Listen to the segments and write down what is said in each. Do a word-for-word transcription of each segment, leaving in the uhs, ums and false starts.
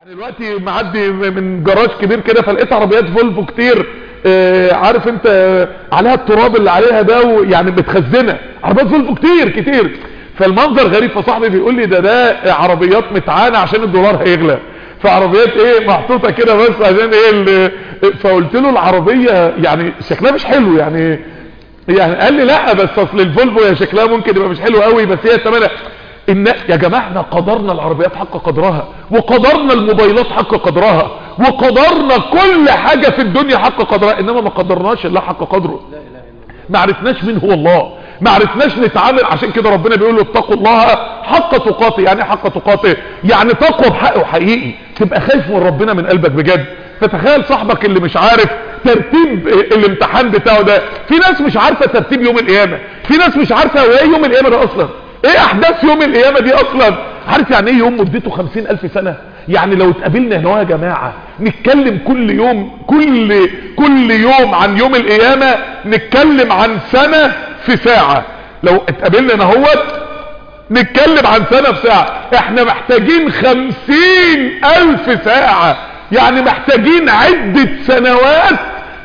دلوقتي معدي من جراج كبير كده، فلقيت عربيات فولفو كتير. آه عارف انت آه عليها التراب اللي عليها ده، يعني متخزنه عربيات فولفو كتير كتير. فالمنظر غريب، فصاحبي بيقول لي ده ده عربيات متعانه عشان الدولار هيغلى، فعربيات ايه محطوطه كده بس عشان ايه. فقلت له العربيه يعني شكلها مش حلو، يعني يعني قال لي لا بس اصل الفولفو يا شكلها ممكن يبقى مش حلو قوي، بس هي ثمنها. إن يا جماعة احنا قدرنا العربيات حق قدرها، وقدرنا الموبايلات حق قدرها، وقدرنا كل حاجة في الدنيا حق قدرها، انما ما قدرناش الله حق قدره. ما عرفناش مين هو الله، ما عرفناش نتعامل. عشان كده ربنا بيقول له اتقوا الله حق تقاته. يعني حق تقاته يعني تقوى بحقه حقيقي، تبقى خايف من ربنا من قلبك بجد. فتخيل صاحبك اللي مش عارف ترتيب الامتحان بتاعه ده، في ناس مش عارفة ترتيب يوم القيامة، في ناس مش عارفة هو ايه يوم القيامة ده اصلا، ايه احداث يوم القيامة دي اصلا. عارف يعني ايه يوم مدته خمسين الف سنة؟ يعني لو اتقابلنا هنا يا جماعة نتكلم كل يوم كل كل يوم عن يوم القيامة، نتكلم عن سنة في ساعة. لو اتقابلنا هنا هوت نتكلم عن سنة في ساعة. احنا محتاجين خمسين الف ساعة، يعني محتاجين عدة سنوات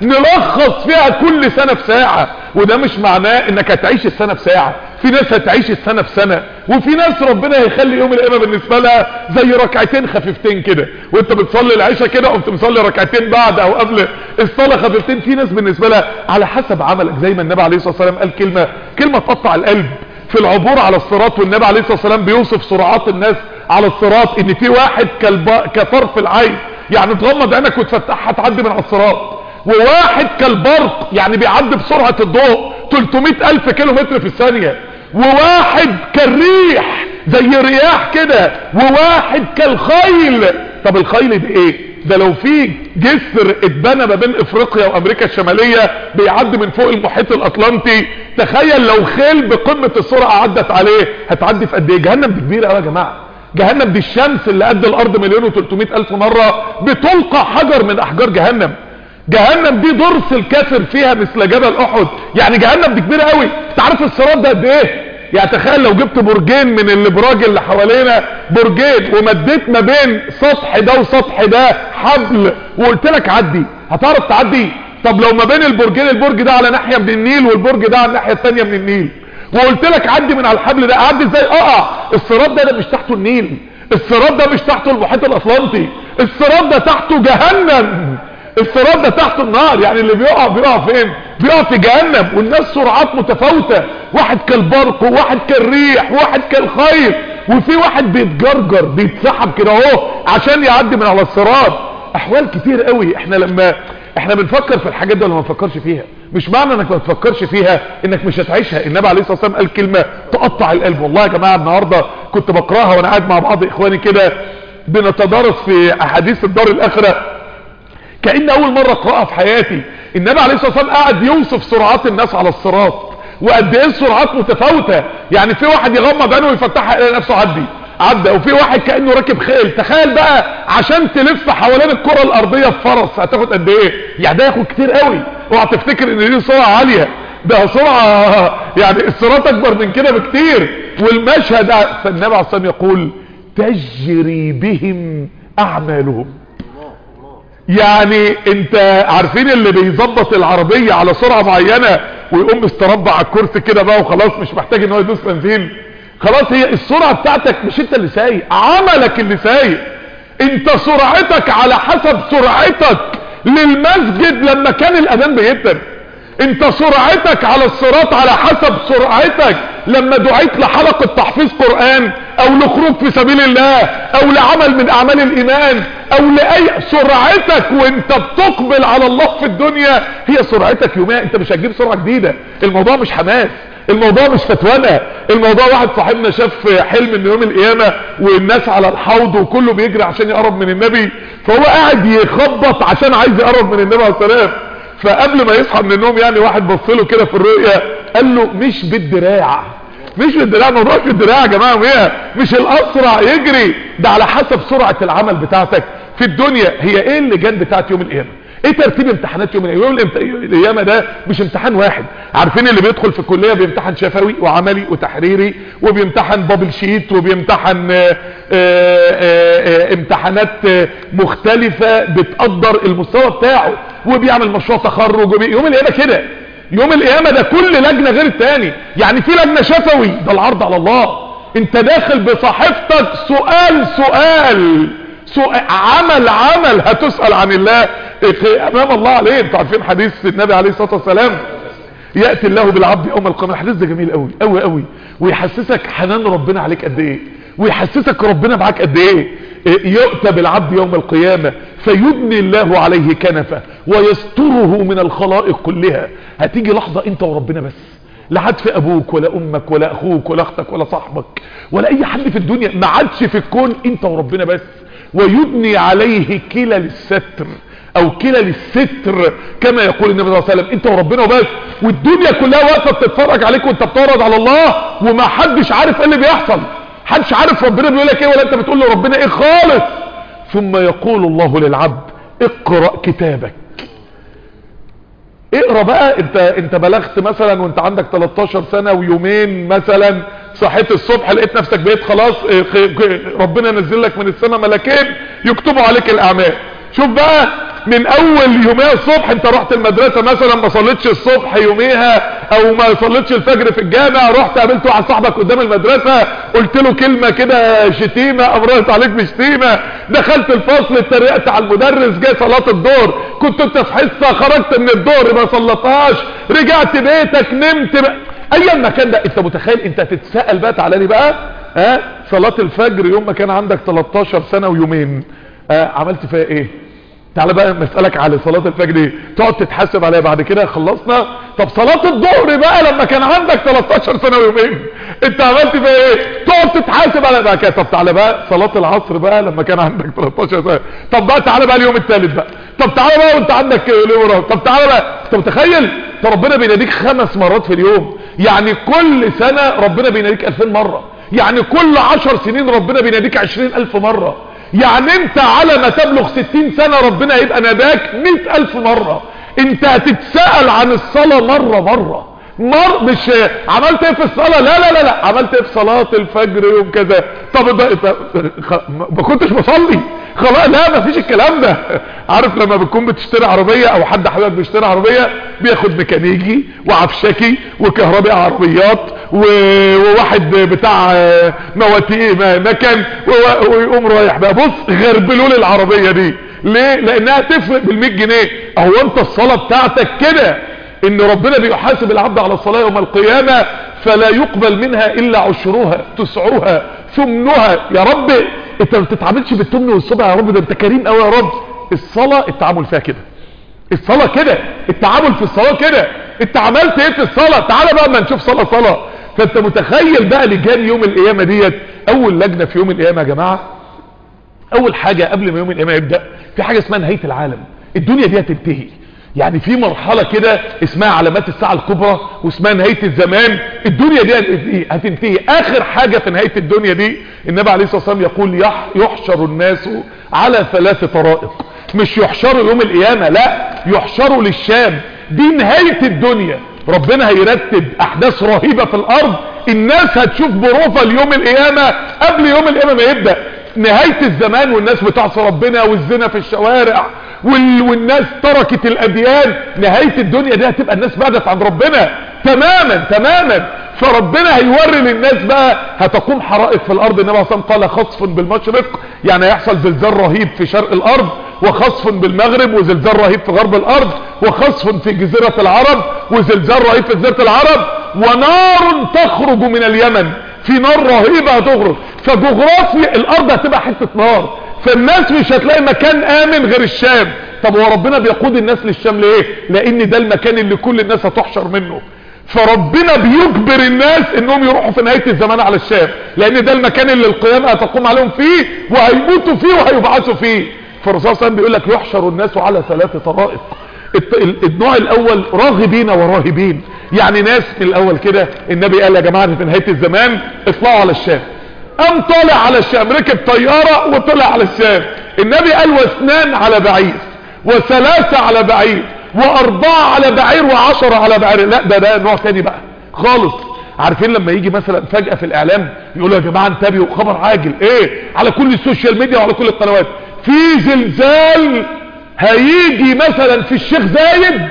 نلخص فيها كل سنة في ساعة. وده مش معناه انك هتعيش السنة في ساعة، في ناس هتعيش السنة في سنة، وفي ناس ربنا هيخلي يوم القيامة بالنسبة لها زي ركعتين خفيفتين كده، وانت بتصلي العشاء كده قمت مصلي ركعتين بعد او قبل الصلاة خفيفتين. في ناس بالنسبة لها على حسب عملك، زي ما النبي عليه الصلاة والسلام قال كلمة كلمة تقطع القلب في العبور على الصراط. والنبي عليه الصلاة والسلام بيوصف سرعات الناس على الصراط ان في واحد كطرف العين، يعني تغمض عينك وتفتحها تعدي من على الصراط، وواحد كالبرق يعني بيعدي بسرعة الضوء ثلاثمائة الف كيلو متر في الثانية، وواحد كالريح زي رياح كده، وواحد كالخيل. طب الخيل دي ايه؟ ده لو في جسر اتبنى ما بين افريقيا وامريكا الشمالية بيعدي من فوق المحيط الاطلنطي، تخيل لو خيل بقمة السرعة عدت عليه هتعدي في قد ايه؟ جهنم دي كبيرة قوي يا جماعة. جهنم دي الشمس اللي قد الارض مليون وثلاثمائة الف مرة بتلقى حجر من احجار جهنم. جهنم دي ضرس الكافر فيها مثل جبل احد. يعني جهنم دي كبيره قوي. انت عارف الصراط ده قد ايه؟ يعني تخيل لو جبت برجين من الابراج اللي حوالينا، برجين، ومديت ما بين سطح ده وسطح ده حبل وقلت لك عدي، هتعرف تعدي؟ طب لو ما بين البرجين البرج ده على ناحيه من النيل والبرج ده على الناحيه الثانيه من النيل، وقلت لك عدي من على الحبل ده، اعدي ازاي؟ اقع. الصراط ده, ده مش تحته النيل، الصراط ده مش تحته المحيط الاطلنطي، الصراط ده تحته جهنم، الصراط ده تحت النار. يعني اللي بيقع بيقع فين؟ بيقع في جهنم. والناس سرعات متفاوتة، واحد كالبرق وواحد كالريح وواحد كالخيل، وفي واحد بيتجرجر بيتسحب كده اهو عشان يعدي من على الصراط. احوال كتير قوي. احنا لما احنا بنفكر في الحاجات دي ولا ما نفكرش فيها، مش معنى انك ما تفكرش فيها انك مش هتعيشها. النبي عليه الصلاه والسلام قال كلمه تقطع القلب. والله يا جماعه النهارده كنت بقراها وانا قاعد مع بعض اخواني كده بنتدارس في احاديث الدار الاخره، كأن اول مرة اقرأها في حياتي. النبي عليه الصلاة والسلام قاعد يوصف سرعات الناس على الصراط، وقد ايه السرعات متفاوتة. يعني في واحد يغمض عينه ويفتحها يلاقي نفسه عدي عدى، وفي واحد كأنه راكب خيل. تخيل بقى عشان تلف حوالين الكرة الارضية في فرس هتاخد قد ايه؟ يعني ده ياخد كتير قوي. اوعى تفتكر ان دي سرعة عالية، ده سرعة يعني الصراط اكبر من كده بكتير. والمشهد ده فالنبي عليه الصلاة والسلام يقول تجري بهم اعمالهم. يعني انت عارفين اللي بيظبط العربية على سرعة معينة ويقوم مستربع على الكرسي كده بقى وخلاص مش محتاج ان هو يدوس بنزين، خلاص هي السرعة بتاعتك مش انت اللي سايق، عملك اللي سايق. انت سرعتك على حسب سرعتك للمسجد لما كان الاذان بيتم، انت سرعتك على الصراط على حسب سرعتك لما دعيت لحلقة تحفيظ قرآن او لخروج في سبيل الله او لعمل من اعمال الايمان او لاي. سرعتك وانت بتقبل على الله في الدنيا هي سرعتك يوميا. انت مش هتجيب سرعة جديدة. الموضوع مش حماس، الموضوع مش فتوانة. الموضوع واحد صاحبنا شاف حلم ان يوم القيامة والناس على الحوض وكله بيجري عشان يقرب من النبي، فهو قاعد يخبط عشان عايز يقرب من النبي عليه السلام. فقبل ما يصحى من النوم يعني واحد بص له كده في الرؤية قال له مش بالدراع، مش بالدراع، الموضوع مش بالدراع يا جماعه، وهي مش الاسرع يجري، ده على حسب سرعه العمل بتاعتك في الدنيا. هي ايه اللي جت بتاعت يوم القيامه؟ ايه ترتيب امتحانات يوم القيامه؟ يوم القيامه ده مش امتحان واحد. عارفين اللي بيدخل في الكليه بيمتحن شفوي وعملي وتحريري، وبيمتحن بابل شيت، وبيمتحن آآ آآ امتحانات مختلفه بتقدر المستوى بتاعه، وبيعمل مشروع تخرج. وبي... يوم القيامه كده، يوم القيامه ده كل لجنه غير التاني. يعني في لجنه شفوي ده العرض على الله، انت داخل بصحيفتك سؤال سؤال سؤال عمل عمل هتسأل عن الله امام الله عليه. انتوا عارفين حديث النبي عليه الصلاة والسلام، يأتي الله بالعبد يوم القيامة. الحديث ده جميل قوي قوي قوي، ويحسسك حنان ربنا عليك قد ايه، ويحسسك ربنا معاك قد ايه. يؤتى بالعبد يوم القيامة فيبني الله عليه كنفه ويستره من الخلائق كلها. هتيجي لحظة انت وربنا بس، لا حد في ابوك ولا امك ولا اخوك ولا اختك ولا صاحبك ولا اي حد في الدنيا، ما عادش في الكون، انت وربنا بس. ويبني عليه كلا للستر او كلا للستر كما يقول النبي صلى الله عليه وسلم، انت وربنا وبس. والدنيا كلها واقفه بتتفرج عليك وانت بتعرض على الله، وما حدش عارف ايه اللي بيحصل، حدش عارف ربنا بيقول لك ايه ولا انت بتقول له ربنا ايه خالص. ثم يقول الله للعبد اقرأ كتابك. اقرأ بقى. انت انت بلغت مثلا وانت عندك تلتاشر سنة ويومين مثلا، صحيت الصبح لقيت نفسك بقيت خلاص، ربنا نزل لك من السماء ملكين يكتبوا عليك الاعمال. شوف بقى من اول يوميها الصبح، انت رحت المدرسة مثلا ما صليتش الصبح يوميها او ما صليتش الفجر في الجامع، رحت قابلت واحد صاحبك قدام المدرسة قلت له كلمة كده شتيمة امرت عليك بشتيمة، دخلت الفصل اتريقت على المدرس، جاي صلاة الظهر كنت انت في حصة خرجت من الظهر ما صلتهاش، رجعت بيتك نمت بقى. ايا مكان ده انت متخيل انت هتتسأل بقى. تعالى لي بقى ها صلاة الفجر يوم ما كان عندك تلتاشر سنة ويومين، ها عملت فيها ايه؟ تعالى بقى مسألك على صلاة الفجر دي تقعد تتحاسب عليها بعد كده. خلصنا. طب صلاة الظهر بقى لما كان عندك تلتاشر سنة ويومين انت عملت فيها ايه؟ تقعد تتحاسب عليها بعد كده. طب تعالى بقى صلاة العصر بقى لما كان عندك تلتاشر سنة. طب بقى تعالى بقى اليوم الثالث بقى. طب تعالى بقى وانت عندك اليوم. طب تعالى بقى. انت متخيل ده ربنا بيناديك خمس مرات في اليوم، يعني كل سنة ربنا بيناديك الفين مرة، يعني كل عشر سنين ربنا بيناديك عشرين الف مرة، يعني انت على ما تبلغ ستين سنة ربنا هيبقى ناداك مئة الف مرة. انت هتتسأل عن الصلاة مرة مرة مر مش عملت ايه في الصلاة، لا لا لا لا عملت ايه في صلاة الفجر يوم كذا. طب ده ما كنتش بصلي خلاص، لا ما فيش الكلام ده. عارف لما بتكون بتشتري عربية او حد حضرتك بيشتري عربية، بياخد ميكانيكي وعفشكي وكهرباء عربيات وواحد بتاع مواتيق مكان ويقوم رايح بقى بص غربلوا لي العربية دي ليه؟ لانها تفرق بالمية جنيه. اهو انت الصلاة بتاعتك كده، ان ربنا بيحاسب العبد على الصلاة يوم القيامة فلا يقبل منها الا عشرها تسعها ثمنها. يا رب انت ما بتتعاملش بالثمن والسبع يا رب، ده انت كريم قوي يا رب. الصلاة التعامل فيها كده، الصلاة كده، التعامل في الصلاة كده. انت عملت ايه في الصلاة؟ تعالى بقى ما نشوف صلاة صلاة. فانت متخيل بقى لجان يوم القيامة ديت. اول لجنة في يوم القيامة يا جماعة، اول حاجة قبل ما يوم القيامة يبدأ في حاجة اسمها نهاية العالم. الدنيا دي هتنتهي، يعني في مرحلة كده اسمها علامات الساعة الكبرى واسمها نهاية الزمان. الدنيا دي هتنتهي. اخر حاجة في نهاية الدنيا دي النبي عليه الصلاة والسلام يقول يحشر الناس على ثلاث طرائق. مش يحشروا يوم القيامة، لا يحشروا للشام. دي نهاية الدنيا. ربنا هيرتب احداث رهيبة في الارض، الناس هتشوف بروفة ليوم القيامة قبل يوم القيامة ما يبدأ. نهاية الزمان والناس بتعصي ربنا والزنا في الشوارع وال... والناس تركت الاديان. نهاية الدنيا دي هتبقى الناس بعدت عن ربنا تماما تماما. فربنا هيوري للناس بقى هتقوم حرائق في الارض. النبي صلى الله عليه وسلم قال خصف بالمشرق، يعني هيحصل زلزال رهيب في شرق الارض، وخصف بالمغرب وزلزال رهيب في غرب الارض، وخصف في جزيرة العرب وزلزال رهيب في جزيرة العرب، ونار تخرج من اليمن. في نار رهيبة هتخرج. فجغرافيا الارض هتبقى حتة نار، فالناس مش هتلاقي مكان امن غير الشام. طب هو ربنا بيقود الناس للشام ليه؟ لان ده المكان اللي كل الناس هتحشر منه. فربنا بيجبر الناس انهم يروحوا في نهاية الزمان على الشام، لان ده المكان اللي القيامة هتقوم عليهم فيه وهيموتوا فيه وهيبعثوا فيه. فالرسول صلى الله عليه وسلم بيقول لك يحشر الناس على ثلاث طرائق. النوع الاول راغبين وراهبين، يعني ناس من الاول كده النبي قال يا جماعة في نهاية الزمان اطلعوا على الشام. قام طالع على الشام، ركب طيارة وطلع على الشام. النبي قال واثنان على بعير، وثلاثة على بعير واربعة على بعير وعشرة على بعير. لا ده ده نوع تاني بقى خالص. عارفين لما يجي مثلا فجأة في الاعلام يقولوا يا جماعة انتبهوا خبر عاجل ايه على كل السوشيال ميديا وعلى كل القنوات، في زلزال هيجي مثلا في الشيخ زايد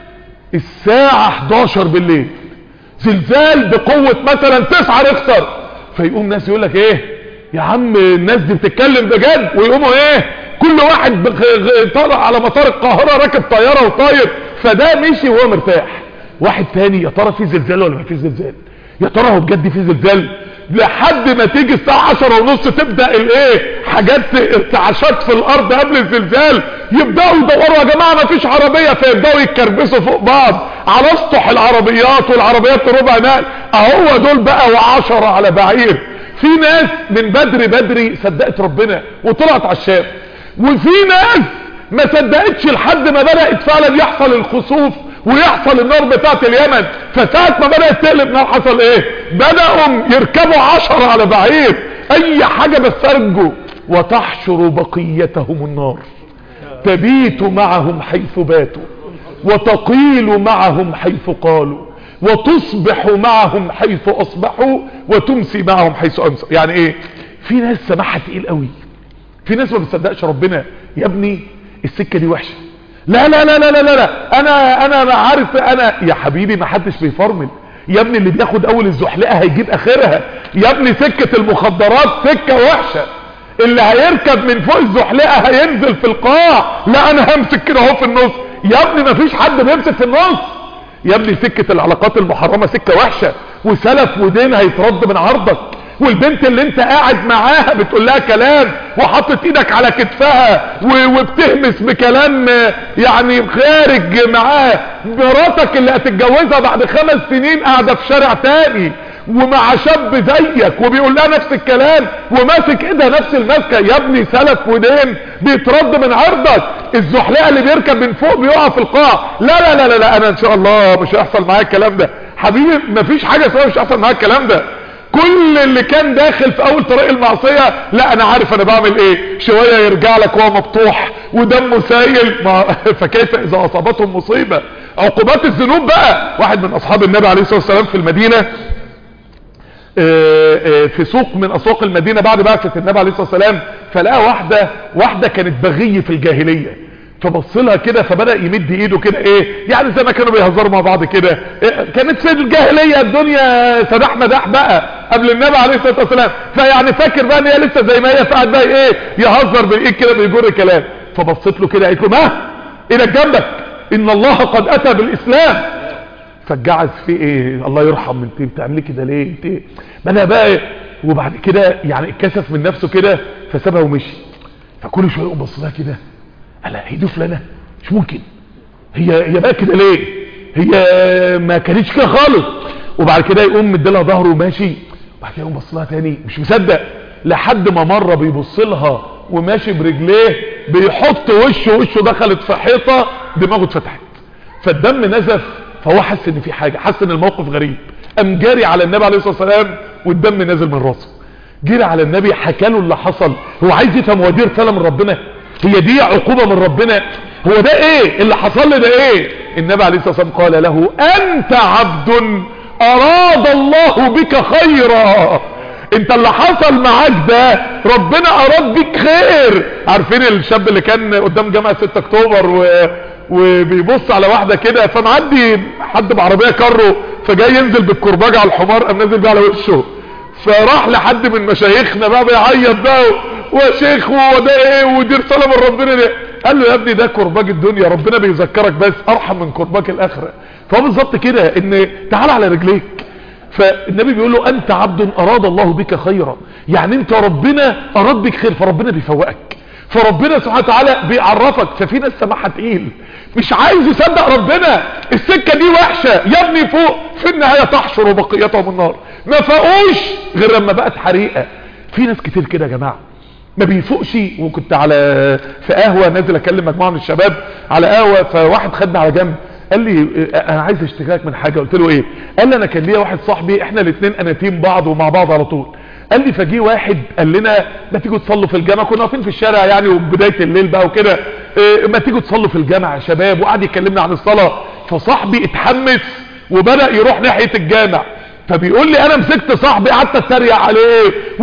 الساعة حداشر بالليل، زلزال بقوة مثلا تسعة ريختر. فيقوم ناس يقول لك ايه يا عم الناس دي بتتكلم بجد، ويقوموا ايه كل واحد طالع على مطار القاهرة راكب طيارة وطاير، فده مشي وهو مرتاح. واحد تاني يا ترى في زلزال ولا ما في زلزال، يا ترى هو بجد في زلزال، لحد ما تيجي الساعة عشرة ونص تبدأ الايه حاجات ارتعاشات في الارض قبل الزلزال، يبدأوا يدوروا يا جماعة ما فيش عربية، فيبدأوا يتكربسوا فوق بعض على اسطح العربيات والعربيات ربع نقل. اهو دول بقى وعشرة على بعير. في ناس من بدري بدري صدقت ربنا وطلعت على الشام، وفي ناس ما صدقتش لحد ما بدأت فعلا يحصل الخسوف ويحصل النار بتاعت اليمن. فساعة ما بدأت تقلب نار حصل ايه؟ بدأوا يركبوا عشرة على بعير، اي حاجة بس ارجو. وتحشر بقيتهم النار تبيت معهم حيث باتوا وتقيل معهم حيث قالوا وتصبح معهم حيث اصبحوا وتمسي معهم حيث امسوا. يعني ايه؟ في ناس سماحها تقيل قوي، في ناس ما بتصدقش ربنا. يا ابني السكة دي وحشة، لا لا لا لا لا لا انا انا عارف انا يا حبيبي ما حدش بيفرمل يا ابني، اللي بياخد اول الزحلقة هيجيب اخرها يا ابني. سكة المخدرات سكة وحشة، اللي هيركب من فوق الزحلقة هينزل في القاع، لا انا همسك كده اهو في النص يا ابني، ما فيش حد بيمسك في النص يا ابني. سكة العلاقات المحرمة سكة وحشة، وسلف ودين هيترد من عرضك، والبنت اللي انت قاعد معاها بتقول لها كلام وحطت ايدك على كتفها وبتهمس بكلام يعني خارج معاه، مراتك اللي هتتجوزها بعد خمس سنين قاعدة في شارع تاني ومع شاب زيك وبيقول لها نفس الكلام وماسك ايدها نفس المسكة. يا ابني سلف ودين بيترد من عرضك. الزحلقة اللي بيركب من فوق بيقع في القاع، لا لا لا لا انا ان شاء الله مش هيحصل معايا الكلام ده حبيبي. مفيش حاجة اسمها مش هيحصل معايا الكلام ده. كل اللي كان داخل في اول طريق المعصية لا انا عارف انا بعمل ايه، شوية يرجع لك وهو مبطوح ودمه سايل ما فكيف اذا اصابتهم مصيبة. عقوبات الذنوب بقى. واحد من اصحاب النبي عليه الصلاة والسلام في المدينة في سوق من اسواق المدينة بعد بعثة النبي عليه الصلاة والسلام، فلقى واحدة واحدة كانت بغية في الجاهلية، فبص لها كده فبدأ يمد ايده كده ايه يعني زي ما كانوا بيهزروا مع بعض كده. إيه كانت في الجاهلية الدنيا سداح مداح بقى قبل النبي عليه الصلاة والسلام، فيعني فاكر بقى ان هي لسه زي ما هي، فقعد بقى ايه يهزر بالايد كده بيجر كلام. فبصت له كده قالت له ما ايدك جنبك ان الله قد اتى بالاسلام. فالجعز في ايه الله يرحم انت بتعملي كده ليه انت بدأ بقى إيه؟ وبعد كده يعني اتكسف من نفسه كده فسابها ومشي. فكل شويه يقوم بص لها كده قال هي دي فلانه مش ممكن، هي هي بقى كده ليه، هي ما كانتش كده خالص. وبعد كده يقوم مديلها ظهره وماشي، وبعد كده يقوم بص لها تاني مش مصدق، لحد ما مره بيبص لها وماشي برجليه بيحط وشه وشه دخلت في حيطه دماغه اتفتحت فالدم نزف. فهو حس ان في حاجه، حس ان الموقف غريب، قام جاري على النبي عليه الصلاه والسلام والدم نازل من راسه. جري على النبي حكى له اللي حصل، هو عايز يفهم هو دي رساله من ربنا، هي دي عقوبه من ربنا، هو ده ايه اللي حصل لي ده ايه. النبي عليه الصلاه والسلام قال له انت عبد اراد الله بك خيرا، انت اللي حصل معاك ده ربنا اراد بك خير. عارفين الشاب اللي كان قدام جامعه ستة اكتوبر و... وبيبص على واحده كده فمعدي حد بعربيه كره فجاي ينزل بالكرباج على الحمار قام نازل بيه على وشه، فراح لحد من مشايخنا بقى بيعيط بقى وشيخ وده ايه ودي رساله من ربنا ده. قال له يا ابني ده كرباج الدنيا ربنا بيذكرك بس ارحم من كرباج الاخره. فهو بالظبط كده ان تعال على رجليك. فالنبي بيقول له انت عبد اراد الله بك خيرا، يعني انت ربنا اراد بك خير فربنا بيفوقك، فربنا سبحانه وتعالى بيعرفك. ففي ناس سماحها تقيل مش عايز يصدق ربنا، السكه دي وحشه يا ابني فوق، في النهايه تحشر بقيتهم النار. ما فاقوش غير لما بقت حريقه. في ناس كتير كده يا جماعه ما بيفوقش. وكنت على في قهوه نازل اكلم مجموعه من الشباب على قهوه، فواحد خدني على جنب قال لي انا عايز اشتكيك من حاجه. قلت له ايه؟ قال لي انا كان ليا واحد صاحبي احنا الاثنين اناتيم بعض ومع بعض على طول. قال لي فجي واحد قال لنا ما تيجوا تصلوا في الجامع، كنا واقفين في الشارع يعني وبدايه الليل بقى وكده، اه ما تيجوا تصلوا في الجامع يا شباب، وقعد يكلمنا عن الصلاة. فصاحبي اتحمس وبدأ يروح ناحية الجامع. فبيقول لي انا مسكت صاحبي قعدت اتريق عليه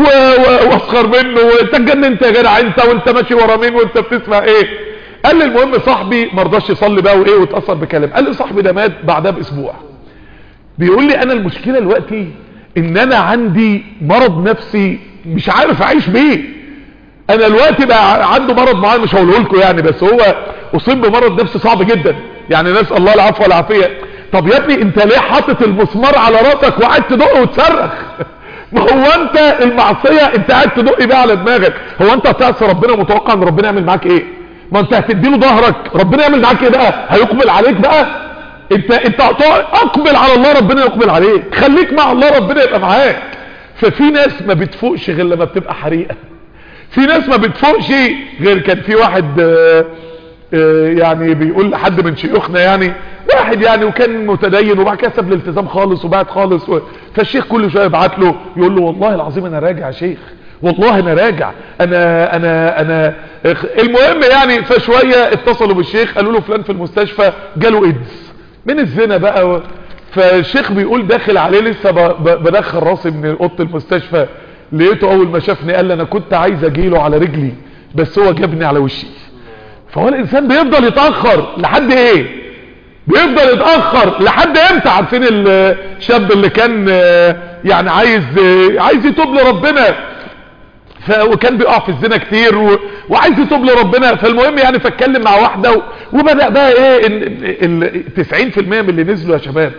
واسخر منه، وانت اتجننت يا جدع انت، وانت ماشي ورا مين، وانت بتسمع ايه. قال لي المهم صاحبي ما رضاش يصلي بقى وايه، واتاثر بكلام. قال لي صاحبي ده مات بعدها باسبوع. بيقول لي انا المشكله دلوقتي ان انا عندي مرض نفسي مش عارف اعيش بيه. انا دلوقتي بقى عنده مرض معين مش هقوله لكم يعني، بس هو اصيب بمرض نفسي صعب جدا يعني، نسال الله العفو والعافيه. طب يا ابني انت ليه حاطط المسمار على راسك وقاعد تدق وتصرخ؟ ما هو انت المعصيه انت قاعد تدق بقى على دماغك. هو انت هتعصي ربنا متوقع ان ربنا يعمل معاك ايه؟ ما انت هتديله ظهرك ربنا يعمل معاك ايه بقى؟ هيقبل عليك بقى؟ انت انت اقبل على الله ربنا يقبل عليك، خليك مع الله ربنا يبقى معاك. ففي ناس ما بتفوقش غير لما بتبقى حريقه، في ناس ما بتفوقش غير. كان في واحد آآ آآ يعني بيقول لحد من شيوخنا يعني، واحد يعني وكان متدين وبعد كده ساب الالتزام خالص وبعد خالص و... فالشيخ كل شويه يبعت له يقول له والله العظيم انا راجع يا شيخ، والله انا راجع، انا انا انا المهم يعني. فشويه اتصلوا بالشيخ قالوا له فلان في المستشفى جاله ايدز من الزنا بقى و... فالشيخ بيقول داخل عليه لسه ب... ب... بدخل راسي من اوضه المستشفى، لقيته اول ما شافني قال لي انا كنت عايز اجيله على رجلي بس هو جابني على وشي. فهو الانسان بيفضل يتاخر لحد ايه؟ بيفضل يتاخر لحد امتى؟ عارفين الشاب اللي كان يعني عايز عايز يتوب لربنا وكان بيقع في الزنا كتير و... وعايز يتوب لربنا. فالمهم يعني فاتكلم مع واحده و... وبدا بقى ايه ال تسعين في المية من اللي نزلوا يا شباب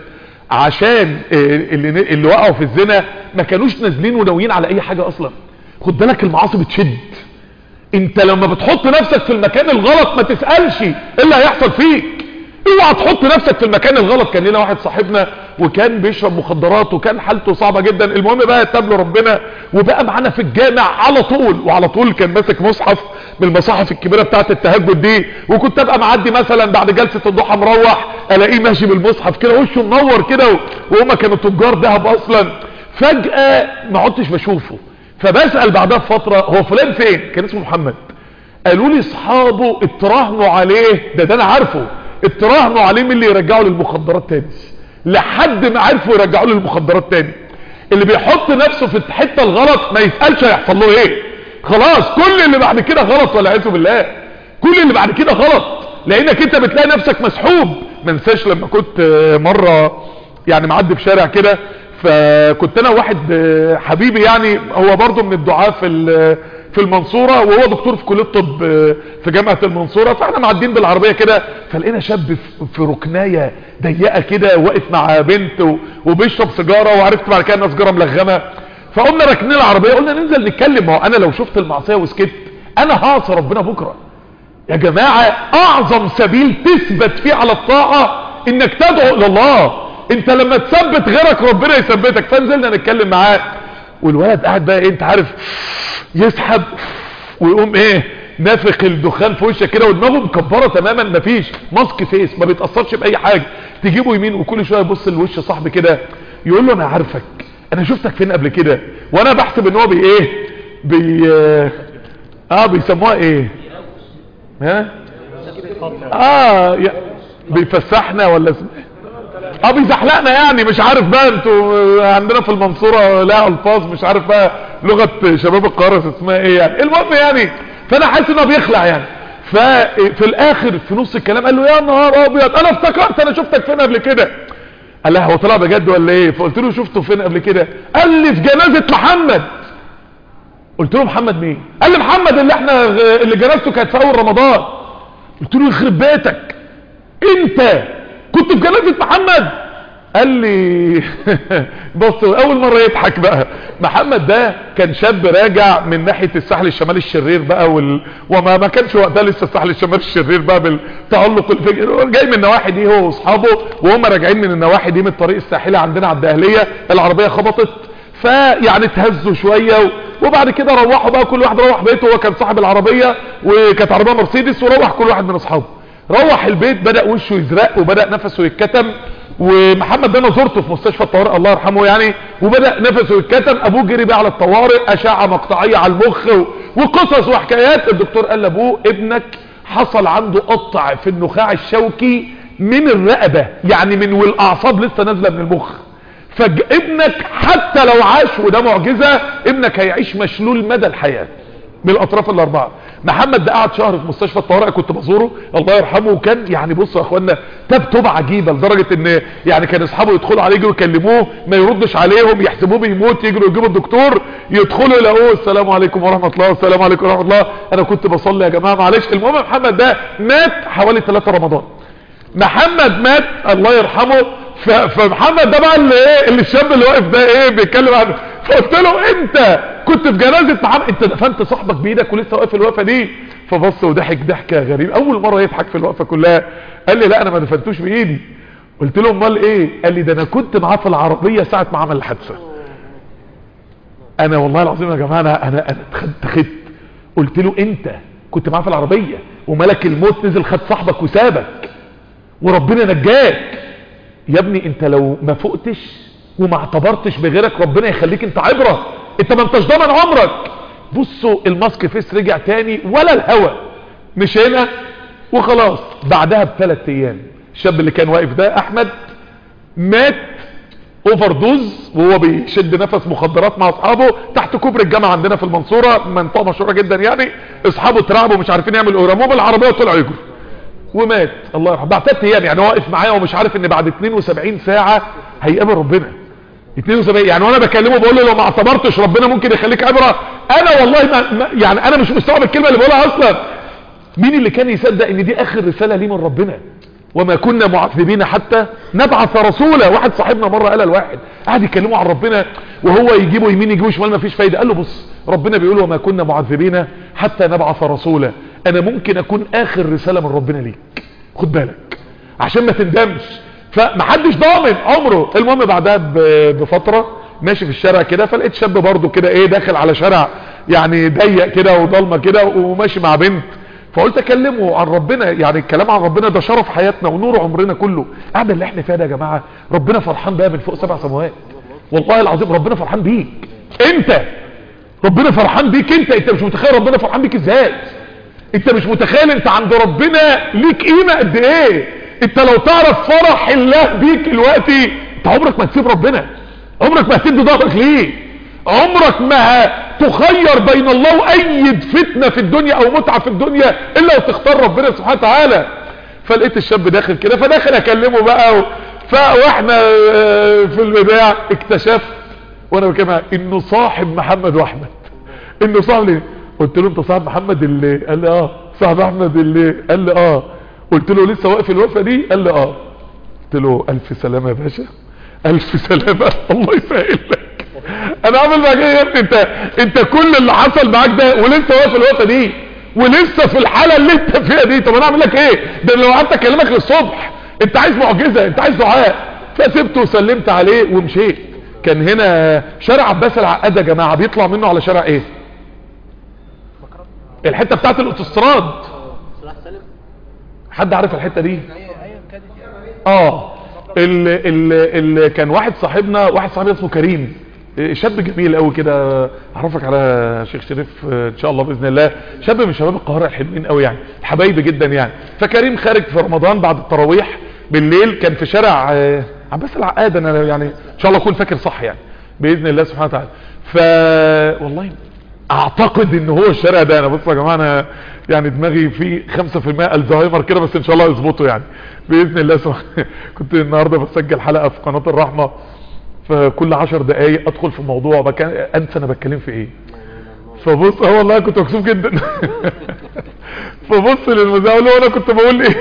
عشان اللي اللي وقعوا في الزنا ما كانوش نازلين وناويين على اي حاجه اصلا. خد بالك المعاصي بتشد. انت لما بتحط نفسك في المكان الغلط ما تسالش ايه اللي هيحصل فيك. اوعى تحط نفسك في المكان الغلط. كان لنا واحد صاحبنا وكان بيشرب مخدرات وكان حالته صعبه جدا. المهم بقى تاب له ربنا وبقى معانا في الجامع على طول، وعلى طول كان ماسك مصحف من المصاحف الكبيره بتاعه التهجد دي. وكنت ابقى معدي مثلا بعد جلسه الضحى مروح الاقيه ماشي بالمصحف كده وشه منور كده، وهما كانوا تجار ذهب اصلا. فجاه ما عدتش بشوفه، فبسال بعدها بفتره هو فلان فين؟ كان اسمه محمد. قالوا لي اصحابه اتراهنوا عليه، ده ده انا عارفه، اتراهنوا عليه من اللي يرجعوا للمخدرات تاني لحد ما عرفوا يرجعوا للمخدرات تاني. اللي بيحط نفسه في الحته الغلط ما يسالش هيحصل له ايه. خلاص كل اللي بعد كده غلط والعياذ بالله، كل اللي بعد كده غلط، لانك انت بتلاقي نفسك مسحوب. ما انساش لما كنت مره يعني معدي في شارع كده، فكنت انا واحد حبيبي يعني هو برضو من الدعاة في في المنصورة، وهو دكتور في كلية الطب في جامعة المنصورة. فاحنا معدين بالعربية كده فلقينا شاب في ركناية ضيقة كده واقف مع بنت وبيشرب سيجارة، وعرفت بعد كده انها سيجارة ملغمة. فقمنا راكنين العربية قلنا ننزل نتكلم. ما هو انا لو شفت المعصية وسكت انا هعصي ربنا بكرة. يا جماعة اعظم سبيل تثبت فيه على الطاعة انك تدعو الى الله. انت لما تثبت غيرك ربنا يثبتك. فنزلنا نتكلم معاه والولد قاعد بقى ايه انت عارف يسحب ويقوم ايه نافخ الدخان في وشك كده، ودماغه مكبره تماما، مفيش ماسك فيس ما بيتاثرش باي حاجه. تجيبه يمين وكل شويه يبص لوش صاحبي كده يقول له انا عارفك، انا شفتك فين قبل كده. وانا بحسب ان هو بي ايه بي اه بيسموها ايه ها اه بيفسحنا ولا اسمه اه بيزحلقنا يعني. مش عارف بقى انتوا عندنا في المنصورة لا الفاظ مش عارف بقى لغة شباب القاهرة اسمها ايه يعني. المهم يعني فانا حاسس انه بيخلع يعني. ففي الاخر في نص الكلام قال له يا نهار ابيض انا افتكرت انا شفتك فين قبل كده. قال له هو طلع بجد ولا ايه؟ فقلت له شفته فين قبل كده؟ قال لي في جنازة محمد. قلت له محمد مين؟ قال لي محمد اللي احنا اللي جنازته كانت في اول رمضان. قلت له يخرب بيتك انت كنت في جنازة محمد؟ قال لي بص اول مرة يضحك بقى. محمد ده كان شاب راجع من ناحية الساحل الشمالي الشرير بقى وال... وما ما كانش وقتها لسه الساحل الشمالي الشرير بقى بالتعلق الفكري. جاي من النواحي دي هو واصحابه وهم راجعين من النواحي دي من الطريق الساحلي عندنا على الدهلية. العربية خبطت فيعني اتهزوا شوية و... وبعد كده روحوا بقى كل واحد روح بيته. هو كان صاحب العربية وكانت عربية مرسيدس، وروح كل واحد من اصحابه روح البيت بدأ وشه يزرق وبدأ نفسه يتكتم. ومحمد ده انا زرته في مستشفى الطوارئ الله يرحمه يعني، وبدأ نفسه يتكتم. ابوه جري بقى على الطوارئ اشعة مقطعية على المخ وقصص وحكايات. الدكتور قال لابوه ابنك حصل عنده قطع في النخاع الشوكي من الرقبة، يعني من والاعصاب لسه نازلة من المخ. فابنك حتى لو عاش، وده معجزة، ابنك هيعيش مشلول مدى الحياة من الاطراف الاربعة. محمد ده قعد شهر في مستشفى الطوارئ، كنت بزوره الله يرحمه، وكان يعني بصوا يا اخوانا تاب توبه عجيبه لدرجه ان يعني كان اصحابه يدخلوا عليه يجوا يكلموه ما يردش عليهم، يحسبوه بيموت، يجروا يجيبوا الدكتور، يدخلوا يلاقوه السلام عليكم ورحمه الله، السلام عليكم ورحمه الله، انا كنت بصلي يا جماعه معلش. المهم محمد ده مات حوالي ثلاثة رمضان. محمد مات الله يرحمه. فمحمد ده بقى اللي ايه اللي الشاب اللي واقف ده ايه بيتكلم عنه. فقلت له انت كنت في جنازه محمد، انت دفنت صاحبك بايدك ولسه واقف الوقفه دي؟ فبص وضحك ضحكه غريبه، اول مره يضحك في الوقفه كلها. قال لي لا انا ما دفنتوش بايدي. قلت له امال ايه؟ قال لي ده انا كنت معاه في العربيه ساعه ما عمل الحادثه. انا والله العظيم يا جماعه انا انا اتخذت. قلت له انت كنت معاه في العربيه وملك الموت نزل خد صاحبك وسابك وربنا نجاك. يا ابني انت لو ما فقتش وما اعتبرتش بغيرك ربنا يخليك انت عبرة، انت ما انتش ضامن عمرك. بصوا الماسك فيس رجع تاني ولا الهوى، مش هنا وخلاص. بعدها بثلاث ايام الشاب اللي كان واقف ده احمد مات اوفر دوز وهو بيشد نفس مخدرات مع اصحابه تحت كوبري الجامعه عندنا في المنصوره، منطقه مشهوره جدا يعني. اصحابه اترعبوا مش عارفين يعملوا ايه، رموه بالعربيه وطلعوا يجروا ومات الله يرحمه. بعد ثلاث ايام يعني هو واقف معايا ومش عارف ان بعد اتنين وسبعين ساعه هيقابل ربنا. اتنين وسبعين يعني وانا بكلمه بقول له لو ما اعتبرتش ربنا ممكن يخليك عبره. انا والله ما ما يعني انا مش مستوعب الكلمه اللي بقولها اصلا. مين اللي كان يصدق ان دي اخر رساله ليه من ربنا؟ وما كنا معذبين حتى نبعث رسولا. واحد صاحبنا مره قال الواحد قاعد يكلمه عن ربنا وهو يجيبه يمين يجيبه شمال ما فيش فايده. قال له بص ربنا بيقول وما كنا معذبين حتى نبعث رسولا. انا ممكن اكون اخر رساله من ربنا ليك، خد بالك عشان ما تندمش. فمحدش ضامن عمره. المهم بعدها بفتره ماشي في الشارع كده فلقيت شاب برضه كده ايه داخل على شارع يعني ضيق كده وضلمه كده وماشي مع بنت. فقلت اكلمه عن ربنا، يعني الكلام عن ربنا ده شرف حياتنا ونور عمرنا كله. قاعده اللي احنا فيها ده يا جماعه ربنا فرحان بقى من فوق سبع سماوات. والله العظيم ربنا فرحان بيك انت، ربنا فرحان بيك انت. انت مش متخيل ربنا فرحان بيك ازاي. انت مش متخيل انت عند ربنا ليك قيمه قد ايه. انت لو تعرف فرح الله بيك دلوقتي انت عمرك ما تسيب ربنا، عمرك ما هتدي ظهرك ليه، عمرك ما تخير بين الله وايد فتنه في الدنيا او متعه في الدنيا الا وتختار ربنا سبحانه وتعالى. فلقيت الشاب داخل كده فداخل اكلمه بقى و... فاحنا في البدايه اكتشفت وانا كمان انه صاحب محمد واحمد. انه صاحب ليه؟ قلت له انت صاحب محمد اللي؟ قال لي اه. صاحب احمد اللي؟ قال لي اه. قلت له لسه واقف الوقفه دي؟ قال لي اه. قلت له الف سلامه يا باشا، الف سلامه الله يسهل لك. انا عامل معاك ايه يا ابني؟ انت انت كل اللي حصل معاك ده ولسه واقف الوقفه دي ولسه في الحاله اللي انت فيها دي. طب انا اعمل لك ايه؟ ده لو قعدت اكلمك للصبح. انت عايز معجزه، انت عايز دعاء. فسبته وسلمت عليه ومشيت. كان هنا شارع عباس العقاد يا جماعه بيطلع منه على شارع ايه؟ الحته بتاعت الاوتوستراد. حد عارف الحته دي؟ اه اللي كان واحد صاحبنا واحد صاحبنا اسمه كريم، شاب جميل قوي كده. اعرفك على شيخ شريف ان شاء الله باذن الله. شاب من شباب القاهره الحلوين قوي يعني، حبايبي جدا يعني. فكريم خارج في رمضان بعد التراويح بالليل كان في شارع عباس العقاد. انا يعني ان شاء الله اكون فاكر صح يعني باذن الله سبحانه وتعالى. ف والله اعتقد ان هو الشارع ده. انا بصوا يا جماعه انا يعني دماغي فيه خمسة في المية الزهايمر كده بس ان شاء الله يظبطوا يعني باذن الله سبحانه. كنت النهارده بسجل حلقه في قناه الرحمه فكل عشر دقايق ادخل في موضوع بكان انسى انا بتكلم في ايه. فبص اه والله كنت مكسوف جدا. فبص للمذيع اقول له انا كنت بقول ايه.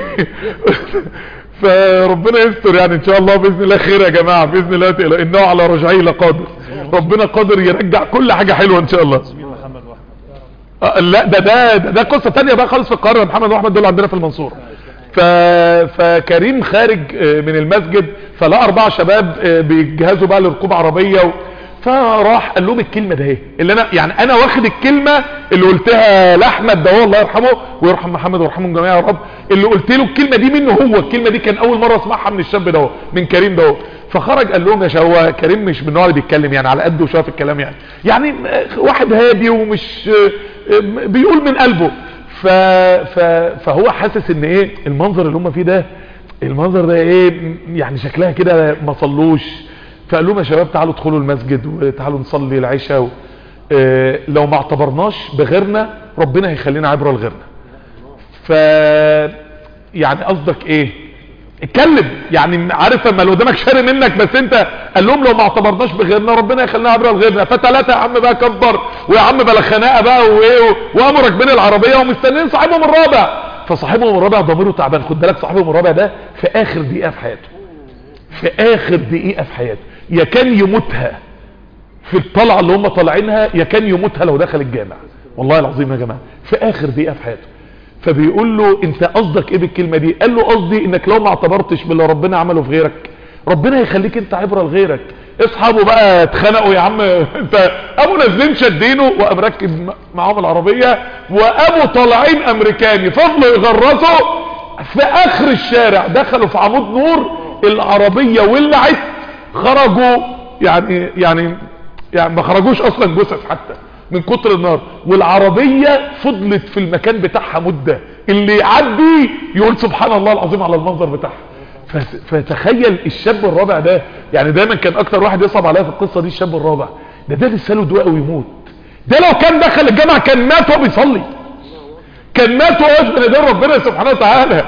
فربنا يستر يعني ان شاء الله باذن الله خير يا جماعه باذن الله. انه على رجعه لقادر. ربنا قادر يرجع كل حاجه حلوه ان شاء الله. آه لا ده ده ده, ده قصه ثانيه بقى خالص في القاهره. محمد واحمد دول عندنا في المنصوره. ف... فكريم خارج من المسجد فلا اربع شباب بيجهزوا بقى لركوب عربيه و... فراح قال لهم الكلمه ده اهي اللي انا يعني انا واخد الكلمه اللي قلتها لاحمد ده الله يرحمه ويرحم محمد ويرحمهم جميعا يا رب. اللي قلت له الكلمه دي منه هو. الكلمه دي كان اول مره اسمعها من الشاب ده من كريم ده. فخرج قال لهم يا شباب هو كريم مش من النوع اللي بيتكلم يعني على قده وشاف الكلام يعني يعني واحد هادي ومش بيقول من قلبه. ف... ف... فهو حاسس ان ايه المنظر اللي هم فيه ده، المنظر ده ايه يعني شكلها كده ما صلوش. فقال لهم يا شباب تعالوا ادخلوا المسجد وتعالوا نصلي العشاء و... اه لو ما اعتبرناش بغيرنا ربنا هيخلينا عبرة لغيرنا. ف يعني قصدك ايه؟ اتكلم يعني، عارف لما اللي قدامك شاري منك بس انت قال لهم لو ما اعتبرناش بغيرنا ربنا يخلينا عبرة لغيرنا. فتلاتة يا عم بقى كبر، ويا عم بلا خناقه بقى وايه، وقاموا راكبين العربيه ومستنيين صاحبهم الرابع. فصاحبهم الرابع ضميره تعبان. خد بالك صاحبهم الرابع ده في اخر دقيقه في حياته، في اخر دقيقه في حياته، يا كان يموتها في الطلعه اللي هم طالعينها، يا كان يموتها لو دخل الجامع. والله العظيم يا جماعه في اخر دقيقه في حياته. فبيقول له انت قصدك ايه بالكلمه دي؟ قال له قصدي انك لو ما اعتبرتش باللي ربنا عمله في غيرك ربنا هيخليك انت عبره لغيرك. اصحابه بقى اتخنقوا يا عم انت، قاموا نازلين شدينه وقام راكب معاهم العربيه، وقاموا طالعين امريكاني، فضلوا يغرزوا في اخر الشارع، دخلوا في عمود نور، العربيه ولعت، خرجوا يعني يعني يعني ما خرجوش اصلا جثث حتى من كتر النار، والعربية فضلت في المكان بتاعها مدة، اللي يعدي يقول سبحان الله العظيم على المنظر بتاعها. فتخيل الشاب الرابع ده، يعني دايما كان اكتر واحد يصعب عليا في القصة دي الشاب الرابع ده، ده لسه له دواء ويموت. ده لو كان دخل الجامعة كان مات وهو بيصلي، كان مات وهو واقف بين ايدين ربنا سبحانه وتعالى.